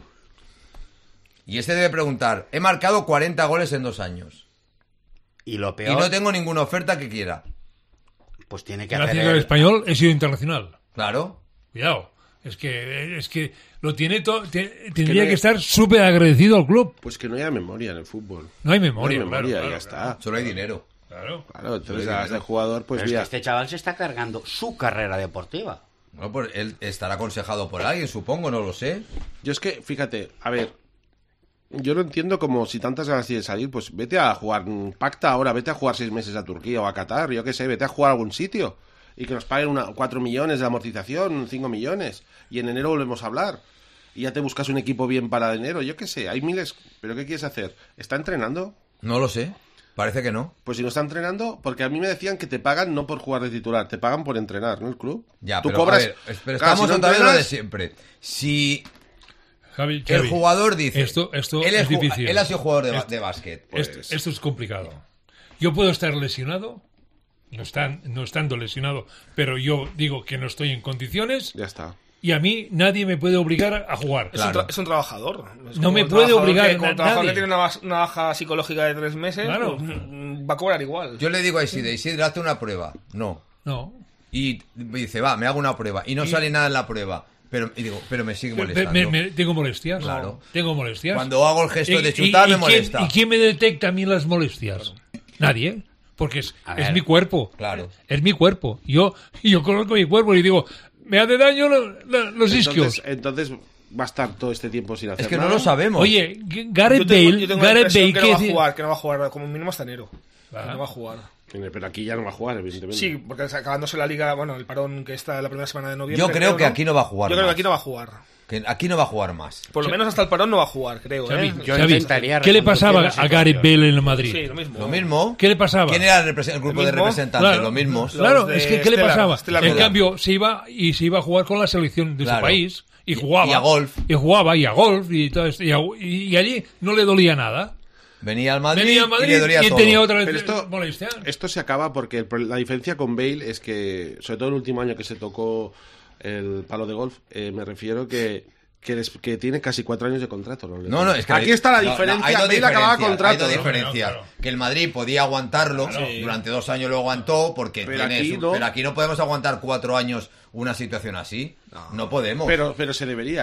Y este debe preguntar, he marcado cuarenta goles en dos años. Y lo Y peor, no tengo ninguna oferta que quiera. pues tiene que hacer Gracias al él- español he sido internacional. Claro. Cuidado. Es que, es que lo tiene todo. te- tendría no- que estar súper agradecido al club. Pues que no haya memoria en el fútbol. No hay memoria. No hay memoria, claro, ya claro, está. Solo hay dinero. Claro. Claro, entonces Sí, a sí, este sí. jugador, pues Pero es que mira, este chaval se está cargando su carrera deportiva. Bueno, pues él estará aconsejado por alguien, supongo, no lo sé. yo es que, fíjate, a ver, yo no entiendo como si tantas ganas tienes de salir, pues vete a jugar, mm, pacta ahora, vete a jugar seis meses a Turquía o a Qatar, yo qué sé, vete a jugar a algún sitio y que nos paguen una, cuatro millones de amortización, cinco millones, y en enero volvemos a hablar. Y ya te buscas un equipo bien para enero, yo qué sé, hay miles, pero ¿qué quieres hacer? ¿Está entrenando? No lo sé. Parece que no. Pues si no está entrenando, porque a mí me decían que te pagan no por jugar de titular, te pagan por entrenar, ¿no? El club. Ya, Tú pero, cobras. a ver, es- pero Claro, estamos si no otra vez lo de entrenas, siempre. Si Javi, el Xavi, jugador dice... Esto, esto él, es es ju- difícil. él ha sido jugador de, ba- Esto- de básquet. Pues, Esto, esto es complicado. Yo puedo estar lesionado, no, están, no estando lesionado, pero yo digo que no estoy en condiciones Ya está. y a mí nadie me puede obligar a jugar. Es, un tra- es un trabajador. Es No como me un puede trabajador obligar que- como na- un trabajador nadie. que tiene una, bas- una baja psicológica de tres meses, Claro. pues, mm, va a cobrar igual. Yo le digo a Isidre, Isidre, hazte una prueba. No. No. Y me dice, va, me hago una prueba. Y no sale nada en la prueba. Pero, y digo, pero me sigue Me- molestando. me- me- tengo molestias. Claro. Tengo molestias. Cuando hago el gesto Y- de y- chutar, y me quién- molesta. ¿Y quién me detecta a mí las molestias? Nadie. Porque es, A es ver. mi cuerpo. Claro. Es mi cuerpo. Yo, yo conozco mi cuerpo y digo, me hace daño lo- lo- los isquios. Entonces, entonces va a estar todo este tiempo sin hacer Es que no nada. lo sabemos. Oye, G- Gareth Yo tengo, Bale, yo tengo la Gareth impresión Bale, que ¿qué no va a decir? jugar, que no va a jugar como mínimo hasta enero. Que Ah. no va a jugar. Pero aquí ya no va a jugar, evidentemente. Sí, porque acabándose la liga, bueno, el parón que está la primera semana de noviembre. Yo creo que aquí no va a jugar Yo creo que más. aquí no va a jugar. Que aquí no va a jugar más. Por lo menos hasta el parón no va a jugar, creo. Xavi, ¿eh? Yo Xavi, intentaría ¿qué le reconducir pasaba la a situación. Gareth Bale en el Madrid? Sí, lo mismo. Lo mismo. ¿Qué le pasaba? ¿Quién era el, represen- el grupo ¿El de mismo? representantes? Claro. Los mismos. Claro, de es que ¿qué le Stellar- pasaba? Stellar En Roda. cambio, se iba y se iba a jugar con la selección de Claro. su país y Y- jugaba. y a golf. Y jugaba y a golf y todo esto. Y, a- y- y allí no le dolía nada. Venía al Madrid, Venía a Madrid y le dolía y todo. tenía otra vez Pero esto, molestia. esto se acaba porque el pro- la diferencia con Bale es que, sobre todo el último año que se tocó el palo de golf, eh, me refiero que, que, des- que tiene casi cuatro años de contrato. ¿no? No, no, es que Aquí hay- está la no, no, diferencia. hay dos Bale acababa diferencias, contrato. hay dos ¿no? diferencias. Claro, claro. Que el Madrid podía aguantarlo, Sí. durante dos años lo aguantó, porque Pero tiene aquí su- no. pero aquí no podemos aguantar cuatro años una situación así. No, podemos. Pero, pero se debería, ¿eh?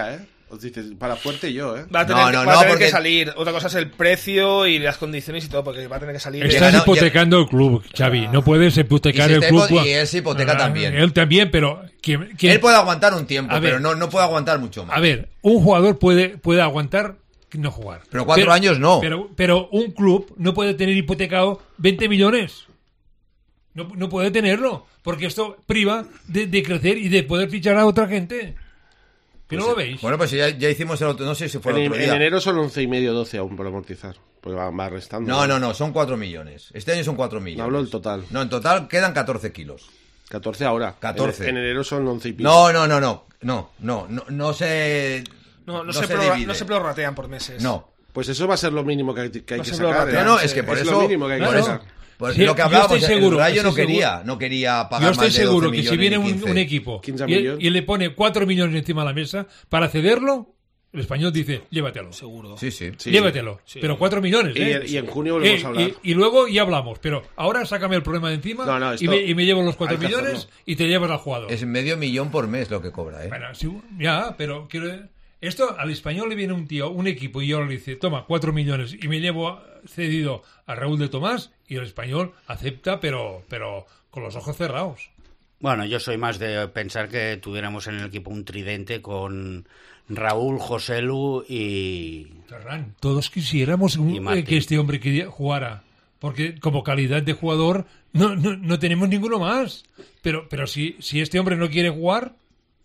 Os dices, para fuerte yo, ¿eh? Va a tener, No, no, va a no, tener porque- que salir. Otra cosa es el precio y las condiciones y todo, porque va a tener que salir. Estás no, hipotecando el club, Xavi. No puedes hipotecar Y se el está club. hipo- y él se hipoteca Ah, también. Él también, pero... ¿quién- quién- Él puede aguantar un tiempo, A ver. pero no, no puede aguantar mucho más. A ver, un jugador puede, puede aguantar no jugar. Pero cuatro años no. Pero, pero un club no puede tener hipotecado veinte millones. No, no puede tenerlo, porque esto priva de, de crecer y de poder fichar a otra gente. ¿Que no lo veis? Bueno, pues ya, ya hicimos el otro, no sé si fue el En, otro en día. enero son once y medio, doce aún por amortizar. Pues va, va restando. No, no, no, son cuatro millones. Este año son cuatro millones. Hablo del total. No, en total quedan catorce kilos. catorce ahora. catorce. En, en enero son once y pico. No, no, no, no, no, no, no, no se... No, no, no se, se prorra- divide. no se prorratean por meses. No. Pues eso va a ser lo mínimo que hay que, hay No que se sacar. prorratea. ¿eh? No, no, es que por es eso... lo mínimo que hay que por eso. sacar. Pues Sí, lo que yo hablábamos, estoy seguro, el Rayo estoy no quería, seguro. no quería pagar Yo estoy más de seguro doce que si millones viene ni un, quince. un equipo quince y, millones. y le pone cuatro millones encima de la mesa para cederlo, el español dice, llévatelo. Seguro. Sí, sí. Sí. Llévatelo. Sí. Pero cuatro millones, Y, ¿eh? y en junio volvemos Eh, a hablar. y, y luego ya hablamos, pero ahora sácame el problema de encima No, no, esto y, me, y me llevo los cuatro hay que millones hacerlo. y te llevas al jugador. Es medio millón por mes lo que cobra, ¿eh? Bueno, sí, ya, pero quiero... Esto al español le viene un tío, un equipo, y yo le dice, toma, cuatro millones, y me llevo cedido a Raúl de Tomás, y el español acepta, pero, pero con los ojos cerrados. Bueno, yo soy más de pensar que tuviéramos en el equipo un tridente con Raúl, Joselu y... Ferran, todos quisiéramos un- Y Martín. que este hombre que jugara, porque como calidad de jugador no, no, no tenemos ninguno más. Pero, pero si, si este hombre no quiere jugar,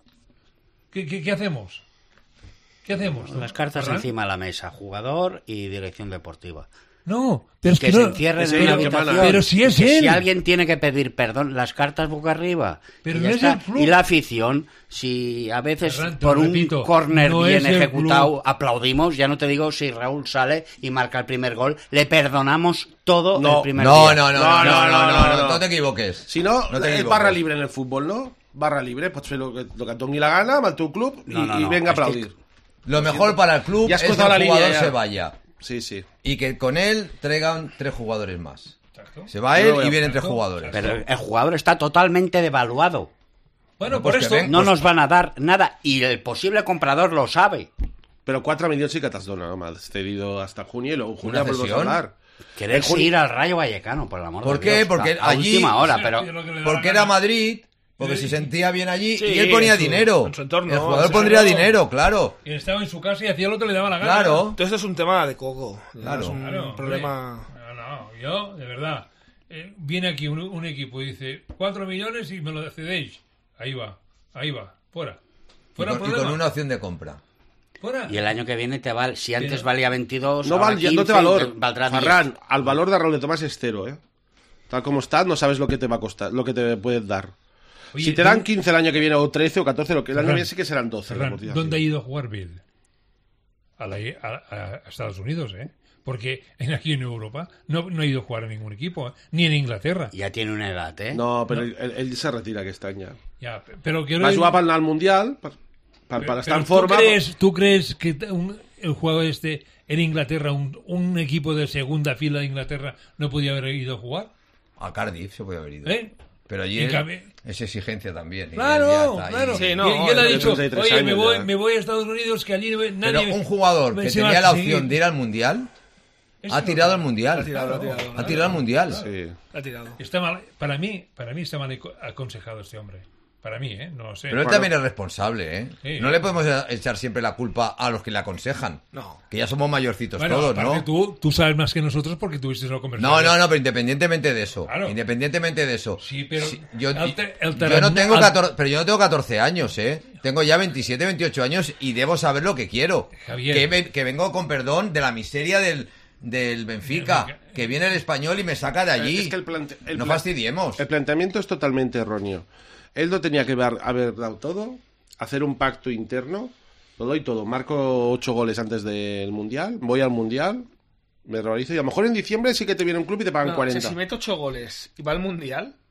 ¿qué, qué, qué hacemos? ¿Qué hacemos? Las cartas Ferran? encima de la mesa, jugador y dirección deportiva. No, pero es que que, se no- encierren es en él una el que habitación. manda. Pero si es Y que él. Si alguien tiene que pedir perdón, las cartas boca arriba. Pero y, no ya es está. el club. Y la afición, si a veces Ferran, te por lo un repito, córner no bien es el ejecutado club. aplaudimos, ya no te digo si Raúl sale y marca el primer gol, le perdonamos todo No, el primer No, día. no, no, no, no, no, no, no, no te equivoques. Si no, No te es equivoques. barra libre en el fútbol, ¿no? Barra libre, pues fer lo que, lo que et doni la gana, amb el teu club, y, No, no, y no, venga a es que- aplaudir. Lo mejor para el club Ya has es que el cruzado la línea, jugador ya. se vaya. Sí, sí. Y que con él traigan tres jugadores más. Exacto. Se va Yo él voy a- y vienen tres Exacto. jugadores. Pero el jugador está totalmente devaluado. Bueno, Bueno, por pues que esto... ven. No Pues- nos van a dar nada y el posible comprador lo sabe. Pero cuatro millones sí que t'has donat, home. Has cedido hasta junio y luego en junio ¿Una volvemos a cesión? hablar. Querer En junio- ir al Rayo Vallecano, por el amor ¿Por de qué? Dios. Porque a, a allí- última hora, Sí, pero... sí, lo que le da Porque la era gana. Madrid, porque Sí. se sentía bien allí Sí, y él ponía en su- dinero. en su entorno, El jugador sí, pondría claro. dinero, claro. Y estaba en su casa y hacía lo que le daba la gana. Claro. Entonces esto es un tema de coco. Claro. Es un Claro, problema... hombre. No, no, yo, de verdad, eh, viene aquí un, un equipo y dice, cuatro millones y me lo cedéis. Ahí va, ahí va, fuera. Y Fuera con, y problema. con una opción de compra. Fuera. Y el año que viene te val, si antes Tiene- valía veintidós, No, ahora val, ya no quince, té valor. te valdrá diez. Ferran, el valor de Raúl de Tomás es cero, ¿eh? Tal como está, no sabes lo que te va a costar, lo que te puedes dar. Oye, si te dan ¿dónde- quince el año que viene, o trece o catorce, lo que el año que Ferran, viene sí que serán doce. Ferran, la amortización. ¿dónde ha ido a jugar Bill? A, la- a- a- a Estados Unidos, ¿eh? Porque en, aquí en Europa no, no ha ido a jugar a ningún equipo, ¿eh? Ni en Inglaterra. Ya tiene una edad, ¿eh? No, pero Él, él se retira aquest any ja. Ya, pero quiero Va decir- jugar per anar al Mundial, per, per, Pero- per estar pero en forma. ¿tú crees, ¿tú crees que t- un- el jugador este en Inglaterra, un, un equipo de segunda fila de Inglaterra, no podía haber ido a jugar? A Cardiff se puede haber ido. ¿Eh? Pero allí Y es, cambie- es exigencia también. y él ya Claro, está ahí. claro. Sí, no, y, y él ha tiene dicho, treinta y tres oye, me años voy, ya. me voy a Estados Unidos, que allí Pero nadie... un jugador me que se va tenía a la seguir. opción de ir al Mundial Eso ha no- tirado al Mundial. Ha tirado, ha tirado. Ha tirado al Mundial. Sí. Ha tirado. Está mal, para mí, para mí está mal aco- aconsejado este hombre. Para mí, ¿eh? No sé. Pero él también es responsable, ¿eh? Sí. No le podemos echar siempre la culpa a los que le aconsejan. No. Que ya somos mayorcitos Bueno, todos, aparte ¿no? Tú, tú sabes más que nosotros porque tuviste una conversación. No, no, no, pero independientemente de eso. Claro. Independientemente de eso. Sí, pero yo, el te- el yo no terreno- tengo al- catorce, pero yo no tengo catorce años, ¿eh? Tengo ya veintisiete, veintiocho años y debo saber lo que quiero. Javier. Que, ve- que vengo con perdón de la miseria del, del Benfica. Benfica. Que viene el español y me saca de allí. Es que el plante- el no plan- fastidiemos. El planteamiento es totalmente erróneo. Él no tenía que ver- haber dado todo, hacer un pacto interno, lo doy todo, marco ocho goles antes del Mundial, voy al Mundial, me realizo y a lo mejor en diciembre sí que te viene un club y te pagan No, cuarenta. si, si mete ocho goles y va al Mundial,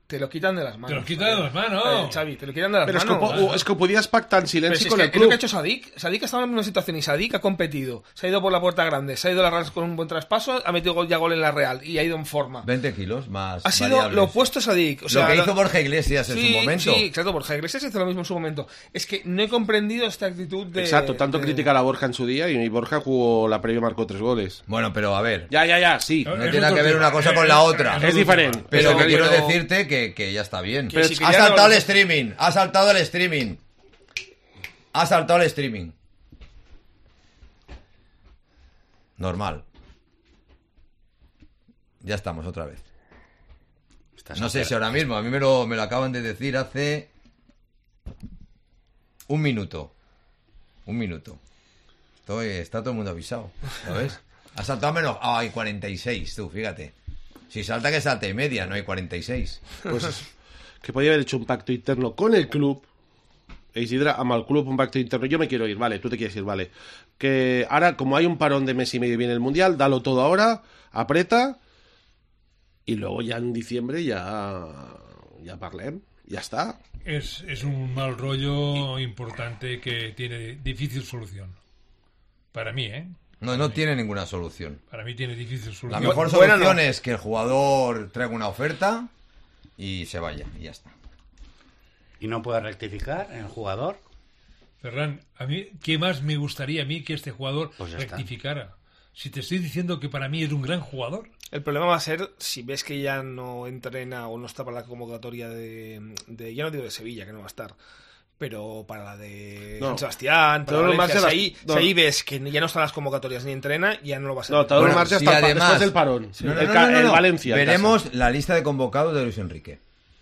Te lo quitan de las manos. Te lo quitan de las manos. Eh, Xavi, te lo quitan de las Pero manos. es que, po- es que podías pactar en silencio Pero si con es el que club. es lo que ha hecho Sadik. Sadik ha estado en la misma situación y Sadik ha competido. Se ha ido por la puerta grande, se ha ido a las raras con un buen traspaso, ha metido gol, ya gol en la Real y ha ido en forma. veinte kilos más Ha sido variables. lo opuesto a Sadik. O sea, lo que lo- hizo Borja Iglesias en Sí, su momento. Sí, claro, Borja Iglesias hizo lo mismo en su momento. Es que no he comprendido esta actitud de... Exacto, tanto de- criticar a Borja en su día y Borja jugó la previa y marcó tres goles. Bueno, pero a ver, Ya, ya, ya, sí. no Es tiene otro que ver tema. una cosa Es- con la otra. Es diferente. Pero Pero- quiero pero- decirte que, que ya está bien. Que si ha quería saltado no- el streaming, ha saltado el streaming. Ha saltado el streaming. Normal. Ya estamos otra vez. Estás No sé altera- si ahora mismo, a mí me lo, me lo acaban de decir hace un minuto. Un minuto. Estoy, está todo el mundo avisado, ¿sabes? Ha saltado menos... Ah, hay cuarenta y seis, tú, fíjate. Si salta que salte y media, no hay cuarenta y seis. Pues es- que podía haber hecho un pacto interno con el club. E Isidra, ama al club un pacto interno. Yo me quiero ir, vale, tú te quieres ir, vale. Que ahora, como hay un parón de mes y medio y viene el mundial, dalo todo ahora, aprieta. Y luego ya en diciembre ya. Ya parlem, ya está. Es, es un mal rollo importante que tiene difícil solución. Para mí, ¿eh? No, no tiene ninguna solución. Para mí tiene difícil La solución. mejor Buena solución no. es que el jugador traiga una oferta y se vaya, y ya está. ¿Y no puede rectificar el jugador? Ferran, a mí, ¿qué más me gustaría a mí que este jugador Pues ya está. rectificara? Si te estoy diciendo que para mí es un gran jugador. El problema va a ser si ves que ya no entrena o no está para la convocatoria de, de ya no digo de Sevilla, que no va a estar, pero para la de No. San Sebastián, para Todo lo Valencia, más si, de ahí, las- no. si ahí ves que ya no están las convocatorias ni entrena, ya no lo va a ser. No, todo Bueno, el marcha si hasta el pa- además- después del parón. No, no, el, no, ca- no, no, el no. Valencia. en Veremos casa. la lista de convocados de Luis Enrique.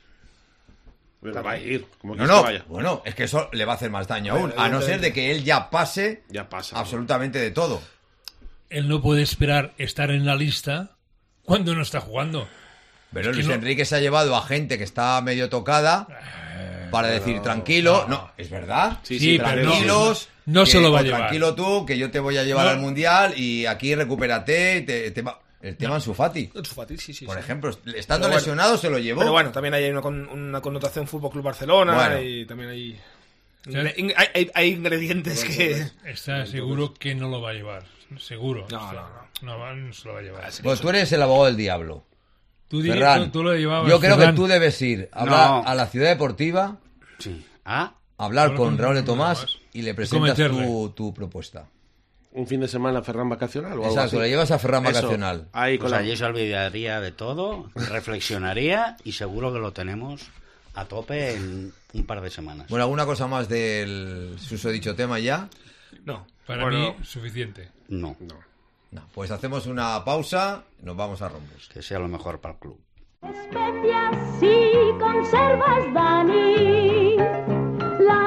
Pero va a ir. Como que No, se no, vaya. bueno, es que eso le va a hacer más daño aún, Bueno, a no ser evidentemente. de que él ya pase Ya pasa. absolutamente de todo. Él no puede esperar estar en la lista cuando no está jugando. Pero Es que Luis no- Enrique se ha llevado a gente que está medio tocada para decir tranquilo. No, es verdad. Sí, Sí, sí, pero pero no- Tranquilos. no que- se lo va a o llevar. Tranquilo tú, que yo te voy a llevar No. al mundial y aquí recupérate. Te, te va- el tema Ansu Fati, Ansu Fati, sí, sí, por sí. ejemplo, estando Pero bueno. lesionado se lo llevó. Pero bueno, también hay una, con- una connotación Fútbol Club Barcelona Bueno. y también hay, Sí. ingre- hay, hay- hay ingredientes que... Está seguro que no lo va a llevar. Seguro. No, O sea, no, no. va- no se lo va a llevar. Pues tú eres el abogado del diablo. Tú, dirías- Ferran, tú- tú lo llevabas, yo creo Ferran. que tú debes ir a, hablar No. a la ciudad deportiva, Sí. ¿Ah? hablar Hablar con con- Raúl de con Tomás Tomás. y le presentas Cometerle. tu, tu propuesta. Un fin de semana Ferran vacacional o algo Exacto, así. le llevas a Ferran Eso, vacacional. Ahí con Pues la- allí se olvidaría de todo, reflexionaría y seguro que lo tenemos a tope en un par de semanas. Bueno, ¿alguna cosa más del susodicho tema ya? No, Para bueno, mí, suficiente. No, No, pues hacemos una pausa, nos vamos a Rombos. que sea lo mejor para el club. Especias y conservas, Dani, la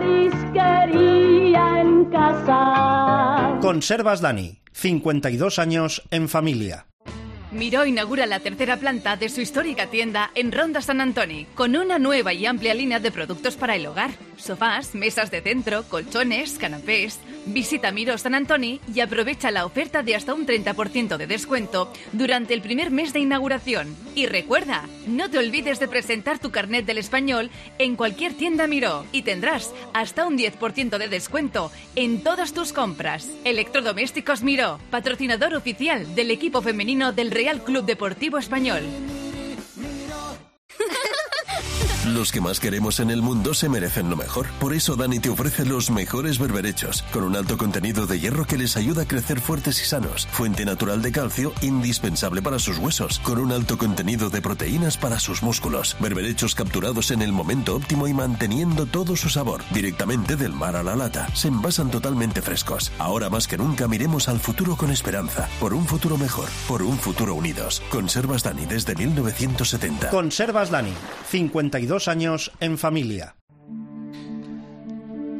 marisquería en casa. Conservas Dani, cincuenta y dos años en familia. Miró inaugura la tercera planta de su histórica tienda en Ronda San Antoni, con una nueva y amplia línea de productos para el hogar. Sofás, mesas de centro, colchones, canapés. Visita Miró San Antoni y aprovecha la oferta de hasta un treinta por ciento de descuento durante el primer mes de inauguración. Y recuerda, no te olvides de presentar tu carnet del español en cualquier tienda Miró y tendrás hasta un diez por ciento de descuento en todas tus compras. Electrodomésticos Miró, patrocinador oficial del equipo femenino del Real Club Deportivo Español. Los que más queremos en el mundo se merecen lo mejor. Por eso Dani te ofrece los mejores berberechos, con un alto contenido de hierro que les ayuda a crecer fuertes y sanos. Fuente natural de calcio, indispensable para sus huesos, con un alto contenido de proteínas para sus músculos. Berberechos capturados en el momento óptimo y manteniendo todo su sabor. Directamente del mar a la lata. Se envasan totalmente frescos. Ahora más que nunca miremos al futuro con esperanza. Por un futuro mejor. Por un futuro unidos. Conservas Dani desde mil novecientos setenta. Conservas Dani, cincuenta y dos años en familia.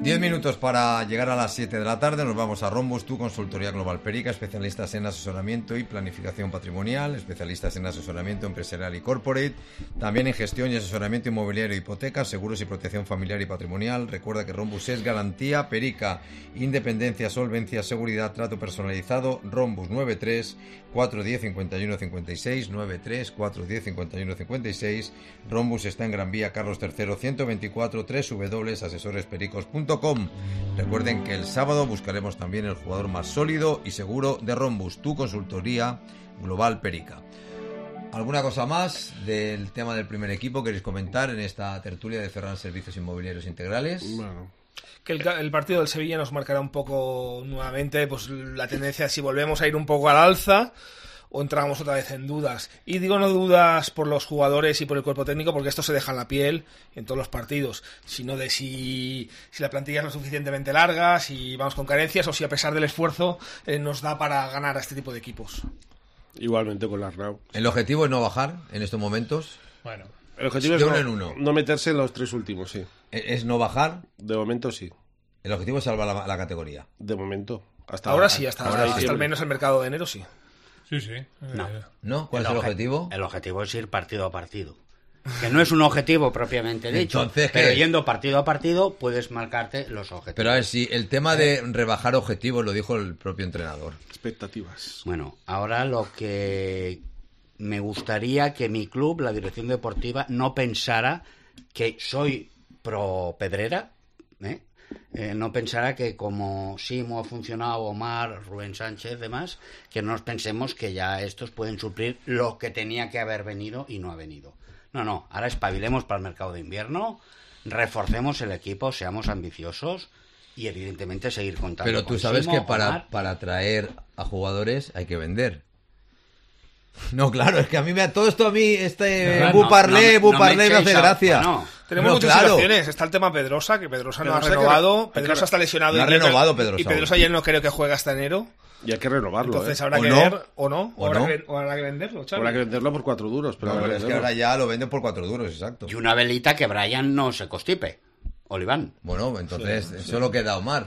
Diez minutos para llegar a las siete de la tarde. Nos vamos a Rhombus, tu consultoría global Perica, especialistas en asesoramiento y planificación patrimonial, especialistas en asesoramiento empresarial y corporate, también en gestión y asesoramiento inmobiliario, hipotecas, seguros y protección familiar y patrimonial. Recuerda que Rhombus es garantía Perica, independencia, solvencia, seguridad, trato personalizado. Rhombus nueve tres cuatro uno cero cinco uno cinco seis, nueve tres cuatro uno cero cinco uno cinco seis. Rhombus está en Gran Vía Carlos tercero ciento veinticuatro, doble u doble u doble u punto asesores pericos punto com. Recuerden que el sábado buscaremos también el jugador más sólido y seguro de Rhombus, tu consultoría global Perica. ¿Alguna cosa más del tema del primer equipo queréis comentar en esta tertulia de Ferran Servicios Inmobiliarios Integrales? Bueno, que el, el partido del Sevilla nos marcará un poco nuevamente pues la tendencia si volvemos a ir un poco al alza o entramos otra vez en dudas. Y digo no dudas por los jugadores y por el cuerpo técnico, porque esto se deja en la piel en todos los partidos, sino de si, si la plantilla es lo suficientemente larga, si vamos con carencias o si a pesar del esfuerzo eh, nos da para ganar a este tipo de equipos. Igualmente con la Arnau. ¿El objetivo es no bajar en estos momentos? Bueno, el objetivo de es uno no, en uno. no meterse en los tres últimos, sí. ¿Es no bajar? De momento sí. El objetivo es salvar la, la categoría. De momento. Hasta ahora sí, hasta, ahora hasta, hasta al menos el mercado de enero sí. Sí, sí. No. ¿No? ¿Cuál el es el objetivo? El objetivo es ir partido a partido. Que no es un objetivo propiamente dicho, Entonces, pero ¿qué? yendo partido a partido puedes marcarte los objetivos. Pero a ver, si el tema de rebajar objetivos lo dijo el propio entrenador. Expectativas. Bueno, ahora lo que me gustaría que mi club, la dirección deportiva, no pensara que soy pro Pedrera, ¿eh? Eh, no pensara que como Simo ha funcionado, Omar, Rubén Sánchez, demás, que no nos pensemos que ya estos pueden suplir lo que tenía que haber venido y no ha venido. No, no, ahora espabilemos para el mercado de invierno, reforcemos el equipo, seamos ambiciosos y evidentemente seguir contando. Pero tú con sabes Simo, que para, Omar. para atraer a jugadores hay que vender. No, claro, es que a mí me todo esto a mí este No, bu parlé, no, bu no parlé me me hace echéis a- gracia. bueno, Tenemos No, muchas claro. situaciones. Está el tema Pedrosa, que Pedrosa no ha Pedrosa que renovado. re- hay que Pedrosa re- está lesionado. No ha y creo que- renovado Pedrosa Y Pedrosa aún. ya no creo que juegue hasta enero. Y hay que renovarlo, Entonces ¿eh? habrá ¿O que no? ver, o no, ¿O habrá, no? Que, o habrá que venderlo, Xavi. Habrá que venderlo por cuatro duros, pero No, habrá pero que es que venderlo. ahora ya lo venden por cuatro duros, exacto. Y una velita que Brian no se constipe, Oliván, Bueno, entonces solo queda Omar.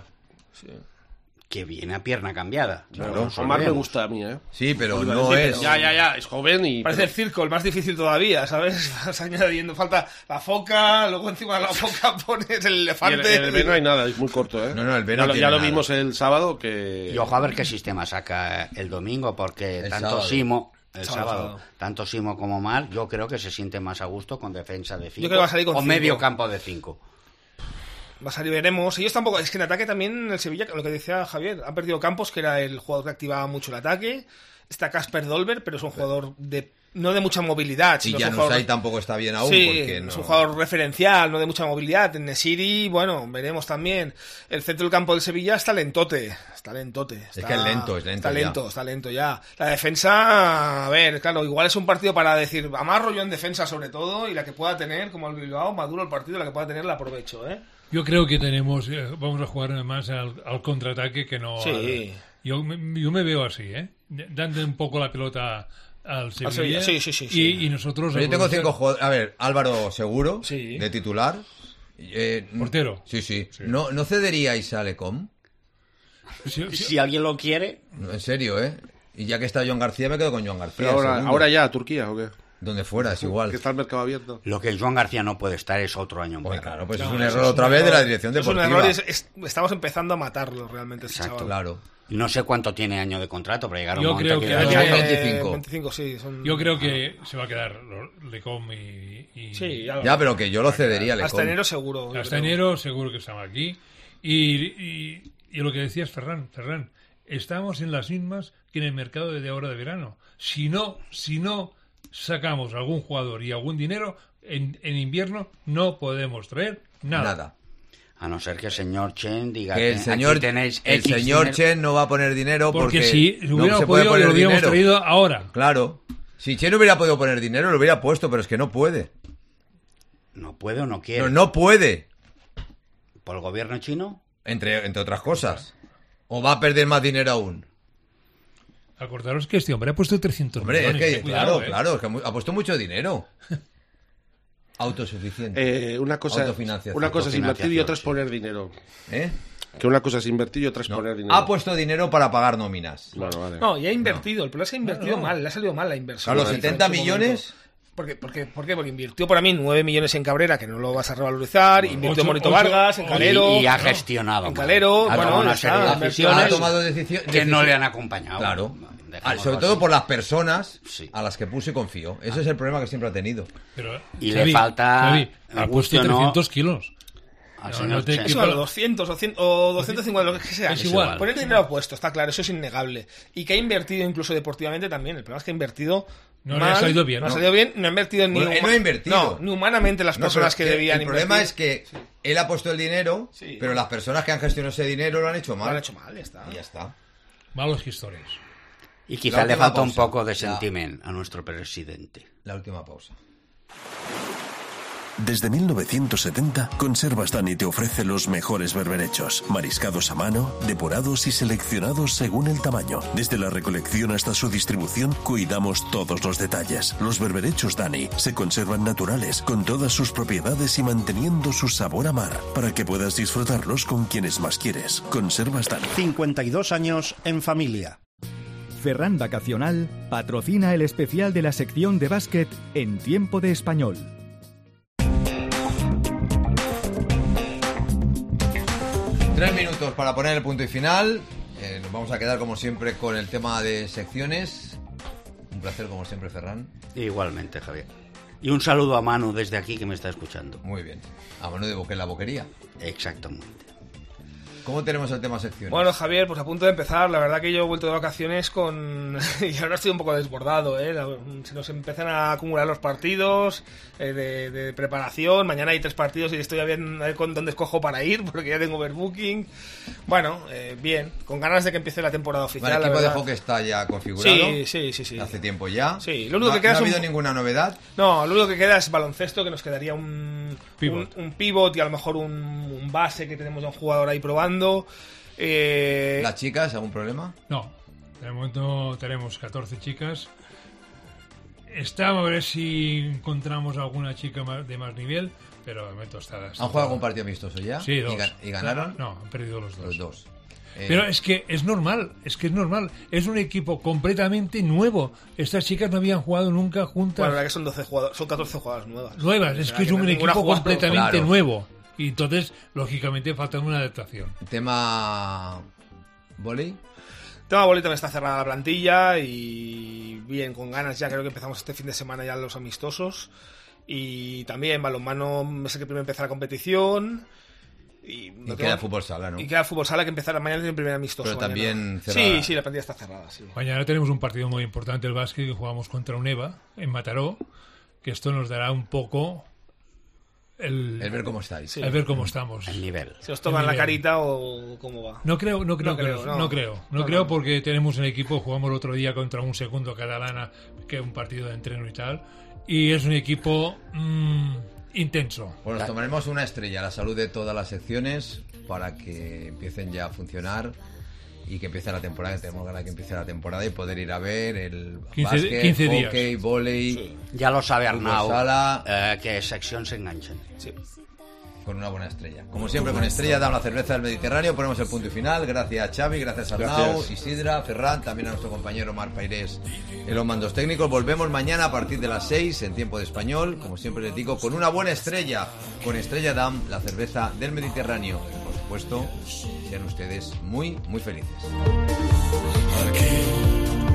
que viene a pierna cambiada. Claro, No nos Omar me olvidemos. gusta a mí, ¿eh? Sí, pero Oliver, no sí, es. pero Ya, ya, ya, es joven y... Parece el circo, el más difícil todavía, ¿sabes? Vas añadiendo, falta la foca, luego encima de la foca pones el Y en, elefante. en el B no hay nada, es muy corto, ¿eh? No, no, el B Ya no lo- tiene Ya lo nada. vimos el sábado que... Y ojo a ver qué sistema saca el domingo, porque El tanto sábado. Simo, el Sábado, sábado, sábado. tanto Simo como Omar, yo creo que se siente más a gusto con defensa de cinco creo que va a salir con o cinco. medio campo de cinco. Va a salir, veremos. Ellos tampoco, es que en ataque también el Sevilla, lo que decía Javier, han perdido Campos, que era el jugador que activaba mucho el ataque. Está Casper Dolber, pero es un jugador de no de mucha movilidad. Y sino es ya un no jugador- tampoco está bien aún. Sí, porque no... es un jugador referencial, no de mucha movilidad. En Nesiri, bueno, veremos también. El centro del campo del Sevilla está lentote. Está lentote. Está, que es lento, es lento Está ya. lento, está lento ya. La defensa, a ver, claro, igual es un partido para decir, amarro yo en defensa sobre todo, y la que pueda tener, como el Bilbao, maduro el partido, la que pueda tener la aprovecho, ¿eh? yo creo que tenemos, eh, vamos a jugar más al, al contraataque que no. Sí. al- yo, me- yo me veo así, ¿eh? Dando un poco la pelota al Sevilla. Sevilla, sí, sí, sí, y, sí. y nosotros. Pero yo tengo aprovechar- cinco jugadores. A ver, Álvaro Seguro, Sí. de titular. Eh, Portero. Sí, sí. ¿No, ¿No cederíais a Lecom? Sí, sí. Si alguien lo quiere, No, en serio, ¿eh? Y ya que está Joan García, me quedo con Joan García. Pero ahora, segundo. ahora ya, Turquía, ¿o qué? Donde fuera, es igual. Que está el mercado abierto. lo que Joan García no puede estar es otro año Pues más. claro, pues No, es un eso error es un otra vez de error. la dirección Es un deportiva. error y es- es- estamos empezando a matarlo realmente, este Exacto. chaval. Claro. No sé cuánto tiene año de contrato, pero llegaron Yo un momento creo que... que- Son Eh, veinticinco. veinticinco, sí. Son... Yo creo que se va a quedar Lecom y. y- Sí, ya, lo- Ya, pero que yo lo cedería a Lecom. hasta enero seguro. yo Hasta creo. enero seguro que estamos aquí. Y, y, y lo que decías, Ferran, Ferran, estamos en las mismas que en el mercado de ahora de verano. Si no, si no sacamos algún jugador y algún dinero, en, en invierno no podemos traer nada. Nada. A no ser que el señor Chen diga Que el aquí señor, tenéis el X señor dinero. Chen no va a poner dinero porque, Porque si no hubiéramos se puede podido, poner lo hubiéramos dinero. traído ahora. Claro. Si Chen hubiera podido poner dinero, lo hubiera puesto, pero es que no puede. No puede o no quiere. No, no puede. ¿Por el gobierno chino? Entre, entre otras cosas. O va a perder más dinero aún. Acordaros que este hombre ha puesto trescientos Hombre, es millones. que, eh, cuidado, claro, eh. claro, es que ha puesto mucho dinero. Autosuficiente. Eh, una cosa, Autofinanciación. una cosa es invertir y otra es sí. poner dinero. ¿Eh? Que una cosa es invertir y otra es No. poner dinero. Ha puesto dinero para pagar nóminas. Bueno, vale. No, y ha invertido. El problema es que ha invertido No, no. mal. Le ha salido mal la inversión. Claro, En setenta su millones. momento. ¿Por qué? ¿Por qué? ¿Por qué? Porque invirtió para mí nueve millones en Cabrera, que no lo vas a revalorizar. Invirtió Ocho- en Monito ocho- Vargas, en y- Calero. Y, y ha no. gestionado. En mal. Calero, ha bueno, tomado una ya serie de está, Ha decisiones tomado decisión- que no decisión- le han acompañado. Claro. Dejémoslo Ah, sobre así. todo por las personas Sí. a las que puso y confió. Ese es el problema que siempre ha tenido. Pero, Y le falta, Xavi, me ha puesto guste o no, trescientos kilos. al No, señor no te- Chen. Es igual, doscientos o cien o doscientos cincuenta, lo que sea. Es igual. Poner dinero puesto, está claro, eso es innegable. Y que ha invertido incluso deportivamente también. El problema es que ha invertido. No le mal, ha salido bien, No ha ¿no? salido bien, no ha invertido ni. Bueno, él no ha invertido. No, ni humanamente las No, personas pero que debían el invertir. problema es que él ha puesto el dinero, Sí. pero las personas que han gestionado ese dinero lo han hecho Lo mal. han hecho mal, ya está. Y ya está. Malos gestores. Y La quizá le última falta un pausa. poco de Ya. sentimiento a nuestro presidente. La última pausa. Desde mil novecientos setenta, Conservas Dani te ofrece los mejores berberechos, mariscados a mano, depurados y seleccionados según el tamaño. Desde la recolección hasta su distribución, cuidamos todos los detalles. Los berberechos Dani se conservan naturales, con todas sus propiedades y manteniendo su sabor a mar, para que puedas disfrutarlos con quienes más quieres. Conservas Dani. cincuenta y dos años en familia. Ferran Vacacional patrocina el especial de la sección de básquet en Tiempo de Español. Tres minutos para poner el punto y final. Eh, nos vamos a quedar como siempre con el tema de secciones. Un placer como siempre, Ferran. Igualmente, Javier. Y un saludo a Manu desde aquí que me está escuchando. Muy bien. A mano de boque en la boquería. Exactamente. ¿Cómo tenemos el tema secciones? Bueno, Javier, pues a punto de empezar. La verdad que yo he vuelto de vacaciones con... y ahora estoy un poco desbordado, ¿eh? La- Se nos empiezan a acumular los partidos eh, de, de preparación. Mañana hay tres partidos y estoy a ver, a ver con dónde escojo para ir, porque ya tengo overbooking. Bueno, eh, bien. Con ganas de que empiece la temporada oficial, Bueno, el la equipo de verdad. hockey está ya configurado. Sí, sí, sí, sí. Hace tiempo ya. Sí, lo único no, que queda no ha es un- habido ninguna novedad. No, lo único que queda es baloncesto, que nos quedaría un Pivot. un, un pivot y a lo mejor un, un base, que tenemos ya un jugador ahí probando. Eh, ¿Las chicas, algún problema? No, de momento tenemos catorce chicas. Estamos a ver si encontramos alguna chica más- de más nivel, pero de momento está... está ¿Han jugado algún partido amistoso ya? Sí, dos. ¿Y, gan- y ganaron? No, han perdido los dos. Los dos. Eh, Pero es que es normal, es que es normal. Es un equipo completamente nuevo. Estas chicas no habían jugado nunca juntas. bueno, la verdad que son doce jugadores, son catorce jugadoras nuevas. Nuevas, O es sea, que es un ninguna equipo ha jugado. completamente Claro. nuevo. Y entonces, lógicamente, falta una adaptación. Tema... ¿Voley? Tema bolito, me está cerrada la plantilla y bien, con ganas ya creo que empezamos este fin de semana ya los amistosos. Y también balonmano, me sé que primero empezar la competición. Y, no Y tengo- queda fútbol sala, ¿no? Y queda fútbol sala que empezará mañana tiene el primer amistoso. Pero mañana. también cerrada. Sí, sí, la plantilla está cerrada, sí. Mañana tenemos un partido muy importante, el básquet, que jugamos contra UNEVA en Mataró, que esto nos dará un poco el, El ver cómo estáis. Sí. el ver cómo estamos. El nivel. ¿Se os toman El la nivel. carita o cómo va? No creo, no creo, No que creo, nos- no. no creo, no No, creo no. porque tenemos un equipo, jugamos el otro día contra un segundo catalana, que es un partido de entreno y tal, y es un equipo mm, intenso. Bueno, nos tomaremos una estrella, la salud de todas las secciones, para que empiecen ya a funcionar y que empiece la temporada, que tenemos ganas de que empiece la temporada y poder ir a ver el quince básquet, quince días. hockey, vóley, Ya lo sabe fútbol Arnau, sala, eh, que sección se enganchen. Sí. con una buena estrella. Como siempre, con estrella damos la cerveza del Mediterráneo, ponemos el punto y final. Gracias a Xavi, gracias a Arnau, Gracias. Isidra, Ferran, también a nuestro compañero Mar Pairés en los mandos técnicos. Volvemos mañana a partir de las seis en Tiempo de Español, como siempre les digo, con una buena estrella, con Estrella Damm, la cerveza del Mediterráneo. Y, por supuesto, sean ustedes muy, muy felices. Aquí